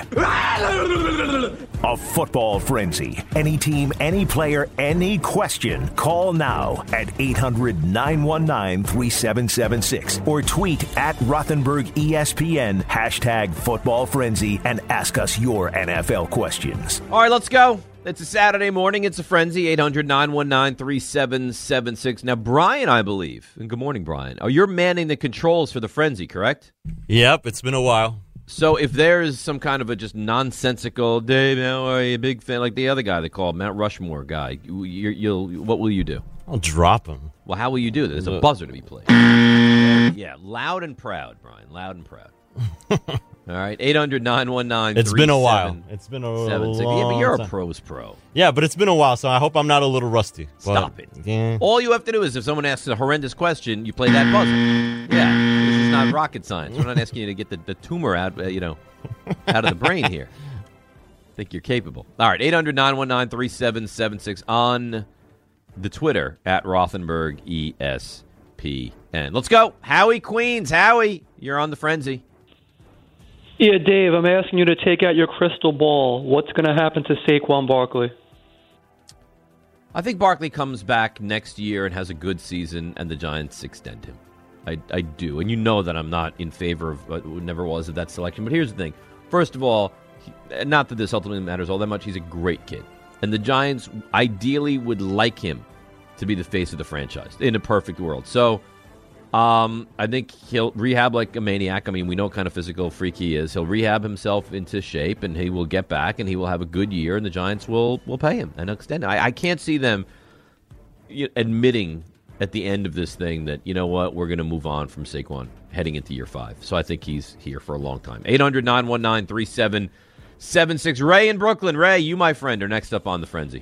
A football frenzy. Any team, any player, any question. Call now at eight hundred nine one nine three seven seven six or tweet at Rothenberg E S P N, hashtag football frenzy, and ask us your N F L questions. All right, let's go. It's a Saturday morning. It's a frenzy. eight hundred nine one nine three seven seven six. Now, Brian, I believe, and good morning, Brian. Oh, you're manning the controls for the frenzy, correct? Yep, it's been a while. So if there's some kind of a just nonsensical, Dave, how are you, big fan, like the other guy they called, Mount Rushmore guy, you're, you'll, what will you do? I'll drop him. Well, how will you do this? There's a buzzer to be played. Yeah, loud and proud, Brian. Loud and proud. All right, eight hundred nine one nine It's been a while. It's been a seven, six. long Yeah, but you're a time. pro's pro. Yeah, but it's been a while, so I hope I'm not a little rusty. But, Stop it. Yeah. All you have to do is if someone asks a horrendous question, you play that buzzer. Yeah, this is not rocket science. We're not asking you to get the, the tumor out, uh, you know, out of the brain here. I think you're capable. All right, eight hundred nine one nine three seven seven six on the Twitter at Rothenberg E S P N. Let's go. Howie Queens. Howie, you're on the frenzy. Yeah, Dave, I'm asking you to take out your crystal ball. What's going to happen to Saquon Barkley? I think Barkley comes back next year and has a good season, and the Giants extend him. I, I do. And you know that I'm not in favor of what never was of that selection. But here's the thing. First of all, he, not that this ultimately matters all that much, he's a great kid. And the Giants ideally would like him to be the face of the franchise in a perfect world. So um, I think he'll rehab like a maniac. I mean, we know what kind of physical freak he is. He'll rehab himself into shape, and he will get back, and he will have a good year, and the Giants will, will pay him and extend it. I, I can't see them admitting at the end of this thing that, you know what, we're going to move on from Saquon heading into year five. So I think he's here for a long time. eight hundred nine one nine three seven seven six. Ray in Brooklyn. Ray, you, my friend, are next up on the frenzy.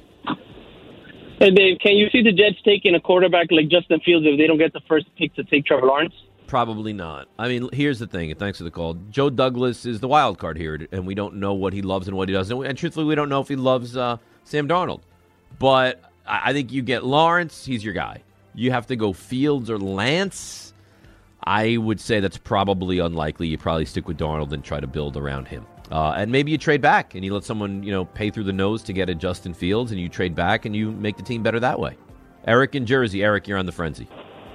Hey, Dave, can you see the Jets taking a quarterback like Justin Fields if they don't get the first pick to take Trevor Lawrence? Probably not. I mean, here's the thing. Thanks for the call. Joe Douglas is the wild card here, and we don't know what he loves and what he doesn't. And truthfully, we don't know if he loves uh, Sam Darnold. But I think you get Lawrence, he's your guy. You have to go Fields or Lance. I would say that's probably unlikely. You probably stick with Darnold and try to build around him. Uh, and maybe you trade back and you let someone, you know, pay through the nose to get a Justin Fields, and you trade back and you make the team better that way. Eric in Jersey. Eric, you're on the Frenzy.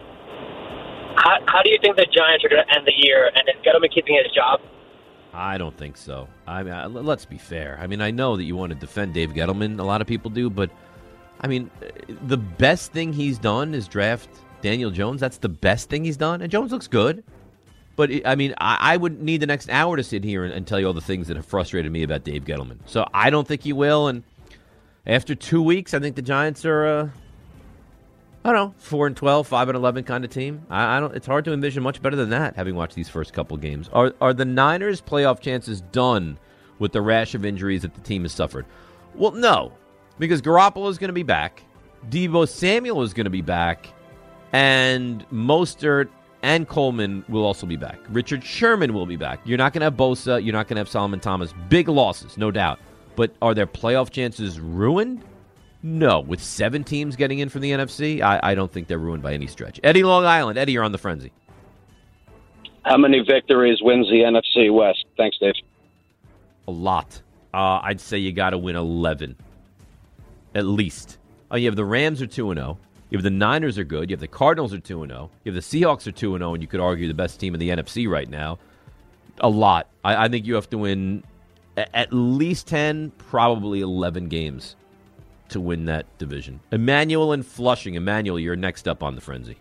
How, how do you think the Giants are going to end the year? And is Gettleman keeping his job? I don't think so. I mean, let's be fair. I mean, I know that you want to defend Dave Gettleman. A lot of people do, but I mean, the best thing he's done is draft Daniel Jones. That's the best thing he's done, and Jones looks good. But I mean, I, I would need the next hour to sit here and, and tell you all the things that have frustrated me about Dave Gettleman. So I don't think he will. And after two weeks, I think the Giants are, uh, I don't know, four and twelve, five and eleven kind of team. I, I don't. It's hard to envision much better than that. Having watched these first couple games, are are the Niners' playoff chances done with the rash of injuries that the team has suffered? Well, no, because Garoppolo is going to be back, Deebo Samuel is going to be back, and Mostert and Coleman will also be back. Richard Sherman will be back. You're not going to have Bosa. You're not going to have Solomon Thomas. Big losses, no doubt. But are their playoff chances ruined? No. With seven teams getting in from the N F C, I, I don't think they're ruined by any stretch. Eddie, Long Island. Eddie, you're on the Frenzy. How many victories wins the N F C West? Thanks, Dave. A lot. Uh, I'd say you got to win eleven. At least. Oh, you have the Rams are two and oh. You have the Niners are good. You have the Cardinals are two and oh. You have the Seahawks are two and oh, and you could argue the best team in the N F C right now. A lot. I, I think you have to win a- at least ten, probably eleven games to win that division. Emmanuel and Flushing. Emmanuel, you're next up on the Frenzy.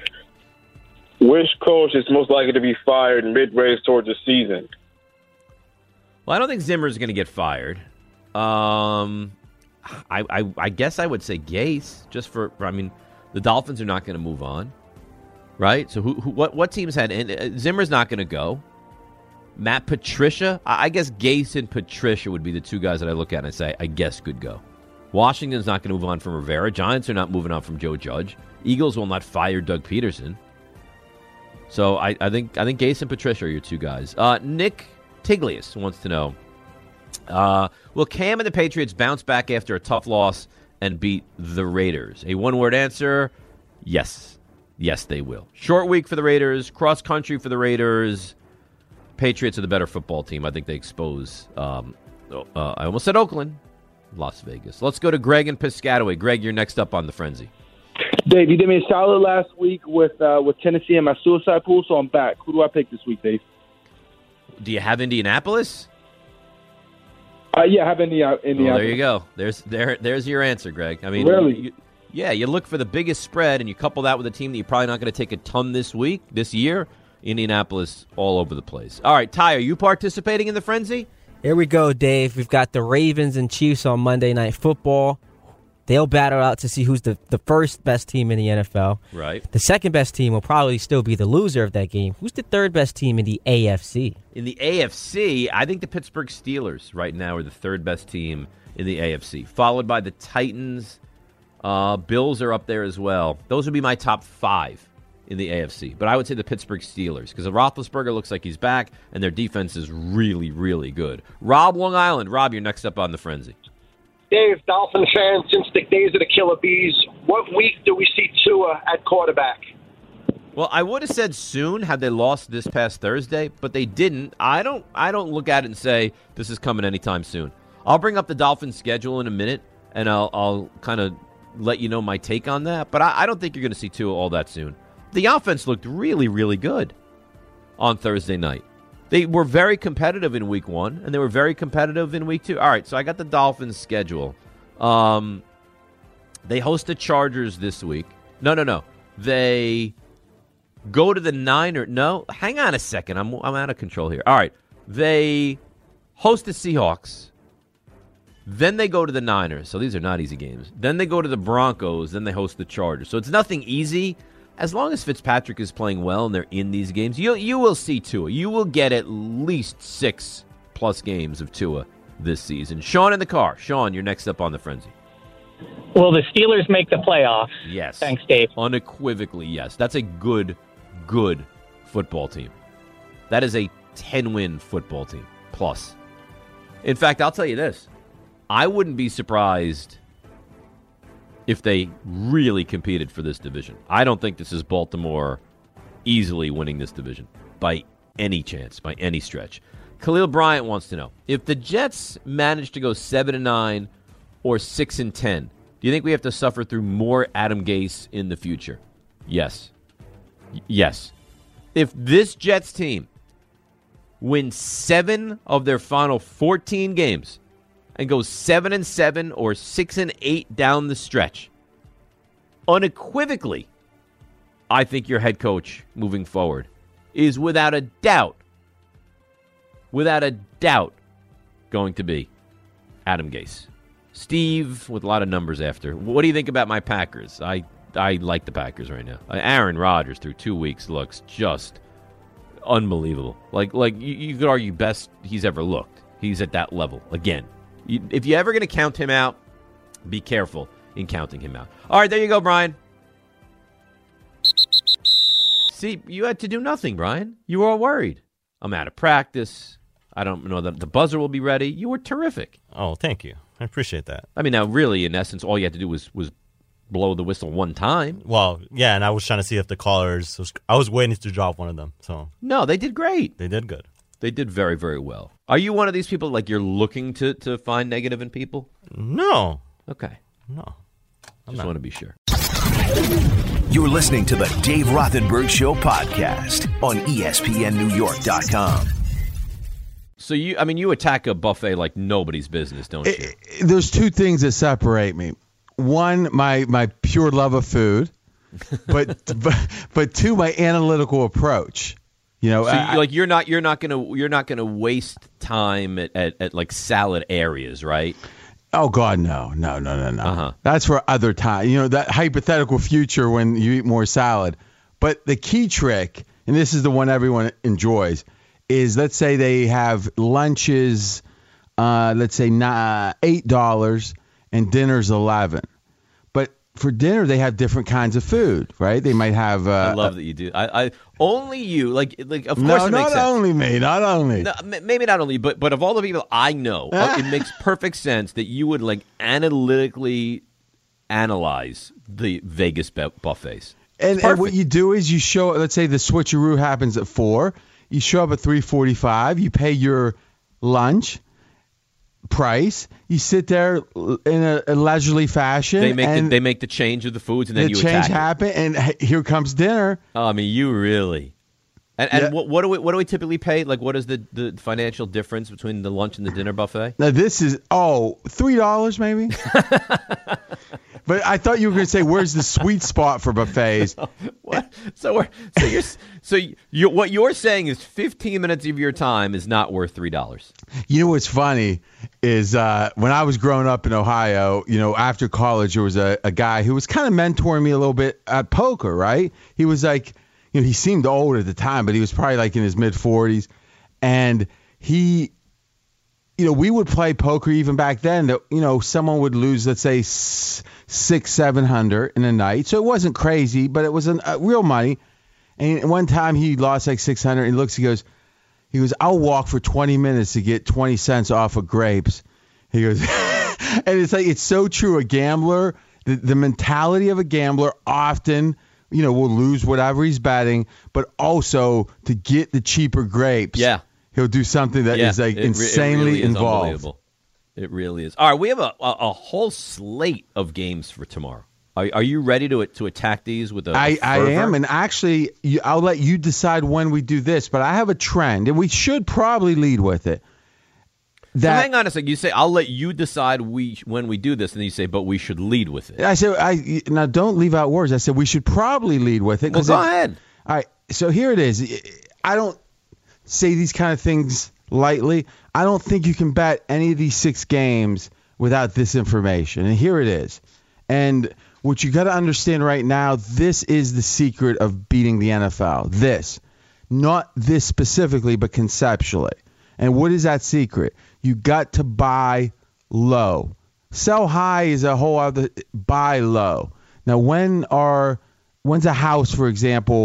Which coach is most likely to be fired midway towards the season? Well, I don't think Zimmer's going to get fired. Um, I, I I guess I would say Gase, just for, I mean, the Dolphins are not going to move on, right? So who, who what what teams had, and uh, Zimmer's not going to go. Matt Patricia, I, I guess Gase and Patricia would be the two guys that I look at and I say, I guess could go. Washington's not going to move on from Rivera. Giants are not moving on from Joe Judge. Eagles will not fire Doug Peterson. So I, I think I think Gase and Patricia are your two guys. Uh, Nick Tiglius wants to know, uh, will Cam and the Patriots bounce back after a tough loss and beat the Raiders? A one-word answer, yes. Yes, they will. Short week for the Raiders, cross-country for the Raiders. Patriots are the better football team. I think they expose, um, uh, I almost said Oakland, Las Vegas. Let's go to Greg and Piscataway. Greg, you're next up on the Frenzy. Dave, you did me a solid last week with uh, with Tennessee and my suicide pool, so I'm back. Who do I pick this week, Dave? Do you have Indianapolis? Uh, yeah, I have Indiana. Indianapolis. Well, there you go. There's there there's your answer, Greg. I mean, really? You, yeah, you look for the biggest spread, and you couple that with a team that you're probably not going to take a ton this week, this year. Indianapolis all over the place. All right, Ty, are you participating in the Frenzy? Here we go, Dave. We've got the Ravens and Chiefs on Monday Night Football. They'll battle out to see who's the, the first best team in the N F L. Right. The second best team will probably still be the loser of that game. Who's the third best team in the A F C? In the A F C, I think the Pittsburgh Steelers right now are the third best team in the A F C, followed by the Titans. Uh, Bills are up there as well. Those would be my top five in the A F C. But I would say the Pittsburgh Steelers, because Roethlisberger looks like he's back, and their defense is really, really good. Rob, Long Island. Rob, you're next up on the Frenzy. Dave, Dolphin fans, since the days of the Killer Bees, what week do we see Tua at quarterback? Well, I would have said soon had they lost this past Thursday, but they didn't. I don't I don't look at it and say this is coming anytime soon. I'll bring up the Dolphins' schedule in a minute, and I'll, I'll kind of let you know my take on that. But I, I don't think you're going to see Tua all that soon. The offense looked really, really good on Thursday night. They were very competitive in week one, and they were very competitive in week two. All right, so I got the Dolphins' schedule. Um, they host the Chargers this week. No, no, no. They go to the Niners. No, hang on a second. I'm I'm out of control here. All right. They host the Seahawks. Then they go to the Niners. So these are not easy games. Then they go to the Broncos. Then they host the Chargers. So it's nothing easy. As long as Fitzpatrick is playing well and they're in these games, you you will see Tua. You will get at least six plus games of Tua this season. Sean in the car. Sean, you're next up on the Frenzy. Will the Steelers make the playoffs? Yes. Thanks, Dave. Unequivocally, yes. That's a good, good football team. That is a ten-win football team, plus. In fact, I'll tell you this. I wouldn't be surprised if they really competed for this division. I don't think this is Baltimore easily winning this division by any chance, by any stretch. Khalil Bryant wants to know, if the Jets manage to go seven and nine or six and ten, do you think we have to suffer through more Adam Gase in the future? Yes. Y- yes. If this Jets team wins seven of their final fourteen games and goes seven and seven or six and eight down the stretch, unequivocally, I think your head coach moving forward is without a doubt, without a doubt, going to be Adam Gase. Steve, with a lot of numbers after. What do you think about my Packers? I I like the Packers right now. Aaron Rodgers through two weeks looks just unbelievable. Like like you, you could argue best he's ever looked. He's at that level again. You, if you're ever going to count him out, be careful in counting him out. All right, there you go, Brian. See, you had to do nothing, Brian. You were all worried. I'm out of practice. I don't know that the buzzer will be ready. You were terrific. Oh, thank you. I appreciate that. I mean, now, really, in essence, all you had to do was was blow the whistle one time. Well, yeah, and I was trying to see if the callers, was, I was waiting to drop one of them. So No, they did great. They did good. They did very, very well. Are you one of these people, like, you're looking to, to find negative in people? No. Okay. No. I'm Just want to be sure. You're listening to the Dave Rothenberg Show podcast on E S P N New York dot com. So, you, I mean, you attack a buffet like nobody's business, don't you? It, it, there's two things that separate me. One, my, my pure love of food, but, but but two, my analytical approach. You know, so I, you, like you're not you're not gonna you're not gonna waste time at, at, at like salad areas, right? Oh God, no, no, no, no, no. Uh-huh. That's for other time. You know, that hypothetical future when you eat more salad. But the key trick, and this is the one everyone enjoys, is let's say they have lunches, uh, let's say nah, eight dollars, and dinner's eleven. But for dinner they have different kinds of food, right? They might have. Uh, I love that you do. I, I only you like like of course no, it makes not sense. only me, not only. No, maybe not only, but but of all the people I know, it makes perfect sense that you would like analytically analyze the Vegas buffets. And, and what you do is you show. Let's say the switcheroo happens at four. You show up at three forty-five. You pay your lunch price. You sit there in a, a leisurely fashion. They make and the, they make the change of the foods, and then the you change attack happen, it. and here comes dinner. Oh, I mean, you really. And, and Yeah. what, what do we what do we typically pay? Like, what is the, the financial difference between the lunch and the dinner buffet? Now this is oh three dollars maybe. But I thought you were going to say, where's the sweet spot for buffets? What? So we're so you're so you what you're saying is fifteen minutes of your time is not worth three dollars. You know what's funny is uh, when I was growing up in Ohio, you know, after college, there was a, a guy who was kind of mentoring me a little bit at poker, right? He was like, you know, he seemed old at the time, but he was probably like in his mid forties. And he, you know, we would play poker even back then that, you know, someone would lose, let's say, six, seven hundred in a night. So it wasn't crazy, but it was an, uh, real money. And one time he lost like six hundred. And he looks, he goes, he goes, I'll walk for twenty minutes to get twenty cents off of grapes. He goes, and it's like, it's so true. A gambler, the, the mentality of a gambler often, you know, will lose whatever he's betting, but also to get the cheaper grapes. Yeah. He'll do something that Yeah, is like it re- it insanely really is involved. unbelievable. It really is. All right, we have a, a, a whole slate of games for tomorrow. Are, are you ready to to attack these with a, a I, I fervor? am, and actually, you, I'll let you decide when we do this, but I have a trend, and we should probably lead with it. So That hang on a second. You say, I'll let you decide we when we do this, and then you say, but we should lead with it. I said, I now don't leave out words. I said we should probably lead with it. Well, 'cause go it- ahead. All right, so here it is. I don't say these kind of things lightly. I don't think you can bet any of these six games without this information, and here it is. And what you got to understand right now, this is the secret of beating the N F L. This, not this specifically, but conceptually. And what is that secret? You got to buy low. Sell high is a whole other. Buy low. Now, when are when's a house, for example,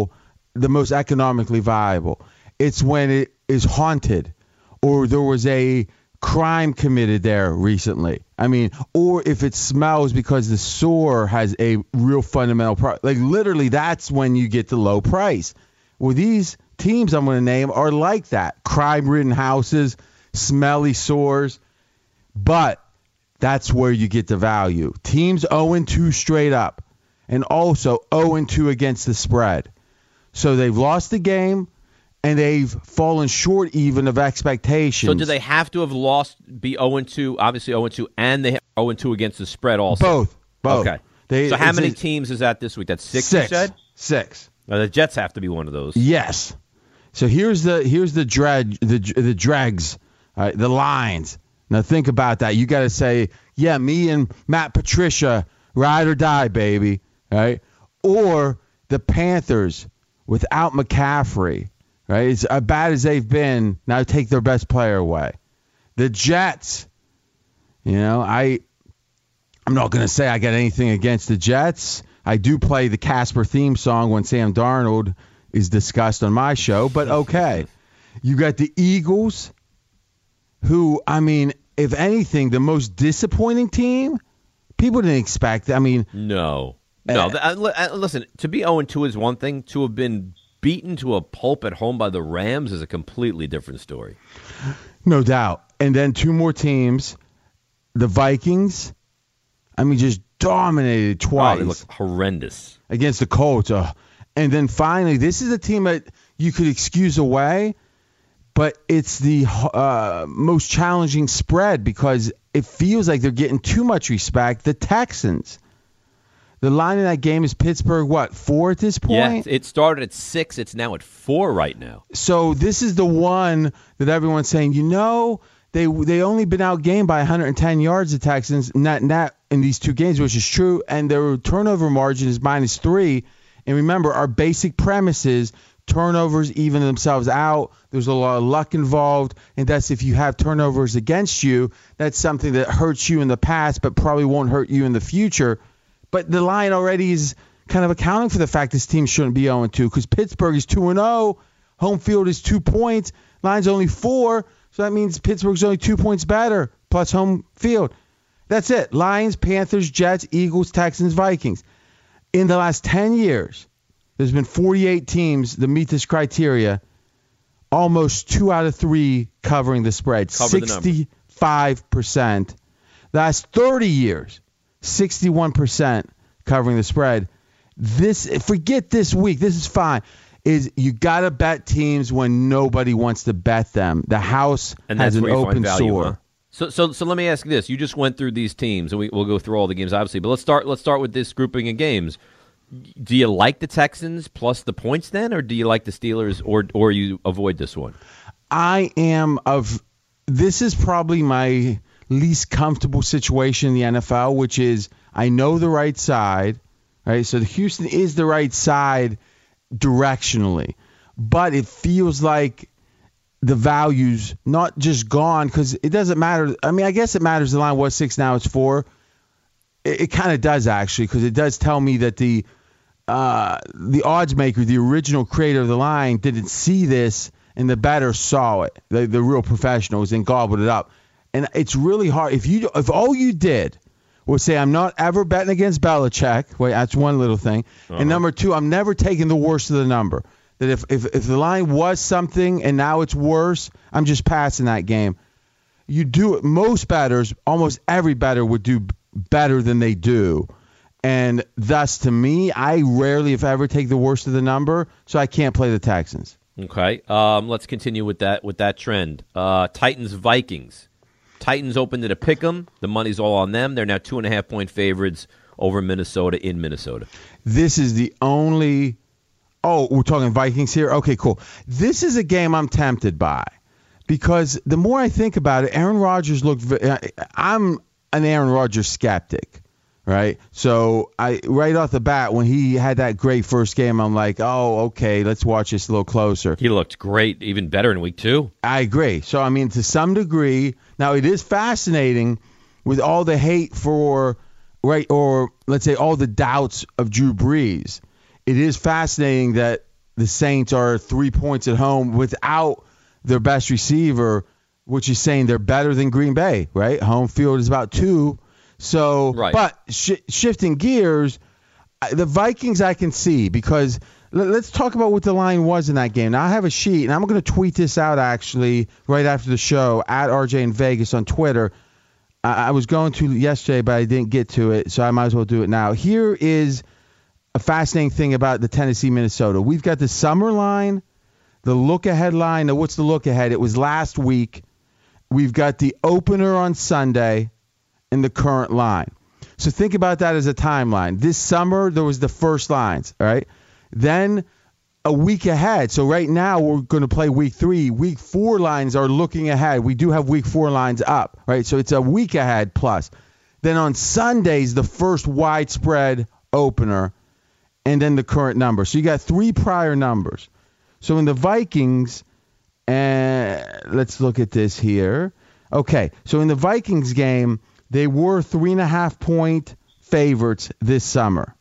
the most economically viable. It's when it is haunted, or there was a crime committed there recently. I mean, or if it smells because the sewer has a real fundamental problem. Like, literally, that's when you get the low price. Well, these teams I'm going to name are like that. Crime-ridden houses, smelly sewers. But that's where you get the value. Teams oh and two straight up, and also oh and two against the spread. So they've lost the game, and they've fallen short even of expectations. So do they have to have lost, be oh and two, obviously oh and two, and they have oh and two against the spread also? Both. Both. Okay. They, so how many a, teams is that this week? That's six, six you said? Six. Now, the Jets have to be one of those. Yes. So here's the here's the dredge, the the dregs, all right, the lines. Now think about that. You got to say, yeah, me and Matt Patricia, ride or die, baby, right? Or the Panthers without McCaffrey, right? It's as bad as they've been. Now take their best player away. The Jets, you know, I, I'm not going to say I got anything against the Jets. I do play the Casper theme song when Sam Darnold is discussed on my show, but okay. You got the Eagles, who, I mean, if anything, the most disappointing team. People didn't expect. I mean, no, no. Uh, uh, listen, to be oh and two is one thing. To have been beaten to a pulp at home by the Rams is a completely different story. No doubt. And then two more teams, the Vikings. I mean, just dominated twice. Oh, they look horrendous against the Colts. Oh. And then finally, this is a team that you could excuse away, but it's the uh, most challenging spread because it feels like they're getting too much respect. The Texans. The line in that game is Pittsburgh, what, four at this point? Yeah, it started at six. It's now at four right now. So this is the one that everyone's saying, you know, they they only been outgained by one hundred ten yards, the Texans, not, not in these two games, which is true, and their turnover margin is minus three. And remember, our basic premise is turnovers even themselves out. There's a lot of luck involved, and that's if you have turnovers against you, that's something that hurts you in the past but probably won't hurt you in the future. But the line already is kind of accounting for the fact this team shouldn't be oh and two because Pittsburgh is two and oh, home field is two points, line's only four, so that means Pittsburgh's only two points better plus home field. That's it. Lions, Panthers, Jets, Eagles, Texans, Vikings. In the last ten years, there's been forty-eight teams that meet this criteria, almost two out of three covering the spread, Cover sixty-five percent. The last thirty years, sixty-one percent covering the spread. This, forget this week, this is fine, is you got to bet teams when nobody wants to bet them. The house and has that's an open value, sore. Huh? So, so, so let me ask you this: you just went through these teams, and we, we'll go through all the games, obviously. But let's start. Let's start with this grouping of games. Do you like the Texans plus the points then, or do you like the Steelers, or or you avoid this one? I am of. This is probably my least comfortable situation in the N F L, which is I know the right side, right? So the Houston is the right side directionally, but it feels like the value's not just gone because it doesn't matter. I mean, I guess it matters. The line was six, now it's four. It, it kind of does actually because it does tell me that the uh, the odds maker, the original creator of the line, didn't see this and the bettor saw it. The, the real professionals and gobbled it up. And it's really hard if you if all you did was say I'm not ever betting against Belichick. Wait, that's one little thing. Uh-huh. And number two, I'm never taking the worst of the number. That if, if if the line was something and now it's worse, I'm just passing that game. You do it. Most bettors, almost every bettor would do better than they do. And thus, to me, I rarely, if ever, take the worst of the number, so I can't play the Texans. Okay. Um, let's continue with that with that trend. Uh, Titans, Vikings. Titans opened at a pick 'em. The money's all on them. They're now two and a half point favorites over Minnesota in Minnesota. This is the only. Oh, we're talking Vikings here? Okay, cool. This is a game I'm tempted by because the more I think about it, Aaron Rodgers looked – I'm an Aaron Rodgers skeptic, right? So I right off the bat, when he had that great first game, I'm like, oh, okay, let's watch this a little closer. He looked great, even better in week two. I agree. So, I mean, to some degree – now, it is fascinating with all the hate for – right, or let's say all the doubts of Drew Brees. It is fascinating that the Saints are three points at home without their best receiver, which is saying they're better than Green Bay, right? Home field is about two. So, right. but sh- shifting gears, the Vikings I can see because l- let's talk about what the line was in that game. Now, I have a sheet, and I'm going to tweet this out actually right after the show at R J in Vegas on Twitter. I-, I was going to yesterday, but I didn't get to it, so I might as well do it now. Here is a fascinating thing about the Tennessee, Minnesota. We've got the summer line, the look-ahead line. Now, what's the look-ahead? It was last week. We've got the opener on Sunday and the current line. So think about that as a timeline. This summer, there was the first lines, all right? Then a week ahead. So right now, we're going to play week three. Week four lines are looking ahead. We do have week four lines up, right? So it's a week ahead plus. Then on Sundays, the first widespread opener, and then the current number. So you got three prior numbers. So in the Vikings, and uh, let's look at this here. Okay, so in the Vikings game, they were three and a half point favorites this summer.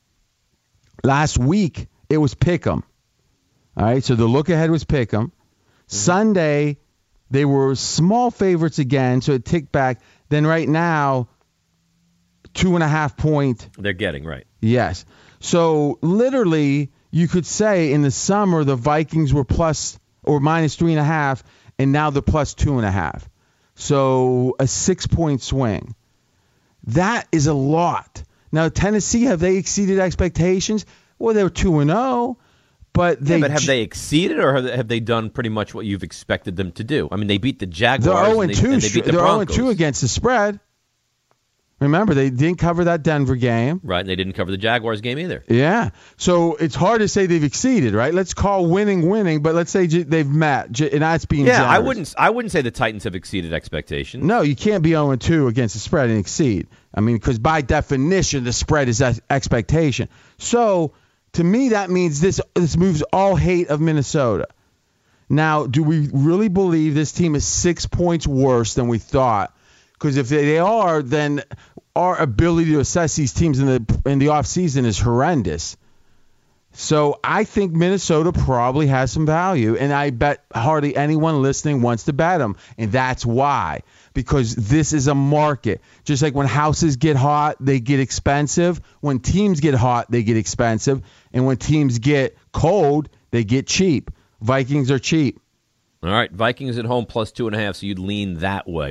Last week, it was Pick'em. All right, so the look ahead was Pick'em. Mm-hmm. Sunday, they were small favorites again, so it ticked back. Then right now, two and a half point. They're getting right. Yes. So literally, you could say in the summer the Vikings were plus or minus three and a half, and now they're plus two and a half. So a six-point swing. That is a lot. Now Tennessee, have they exceeded expectations? Well, they were two and zero, but they. Yeah, but have they exceeded, or have they, have they done pretty much what you've expected them to do? I mean, they beat the Jaguars. They're zero and and they, two. and they beat the they're Broncos. zero and two against the spread. Remember, they didn't cover that Denver game. Right, and they didn't cover the Jaguars game either. Yeah. So it's hard to say they've exceeded, right? Let's call winning winning, but let's say they've met, and that's being Yeah, generous. I wouldn't I wouldn't say the Titans have exceeded expectations. No, you can't be zero and two against the spread and exceed. I mean, because by definition, the spread is expectation. So to me, that means this this moves all hate of Minnesota. Now, do we really believe this team is six points worse than we thought? Because if they are, then our ability to assess these teams in the in the offseason is horrendous. So I think Minnesota probably has some value, and I bet hardly anyone listening wants to bet them, and that's why. Because this is a market. Just like when houses get hot, they get expensive. When teams get hot, they get expensive. And when teams get cold, they get cheap. Vikings are cheap. All right, Vikings at home plus two and a half, so you'd lean that way.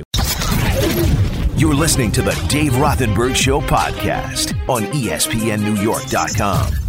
You're listening to the Dave Rothenberg Show podcast on E S P N New York dot com.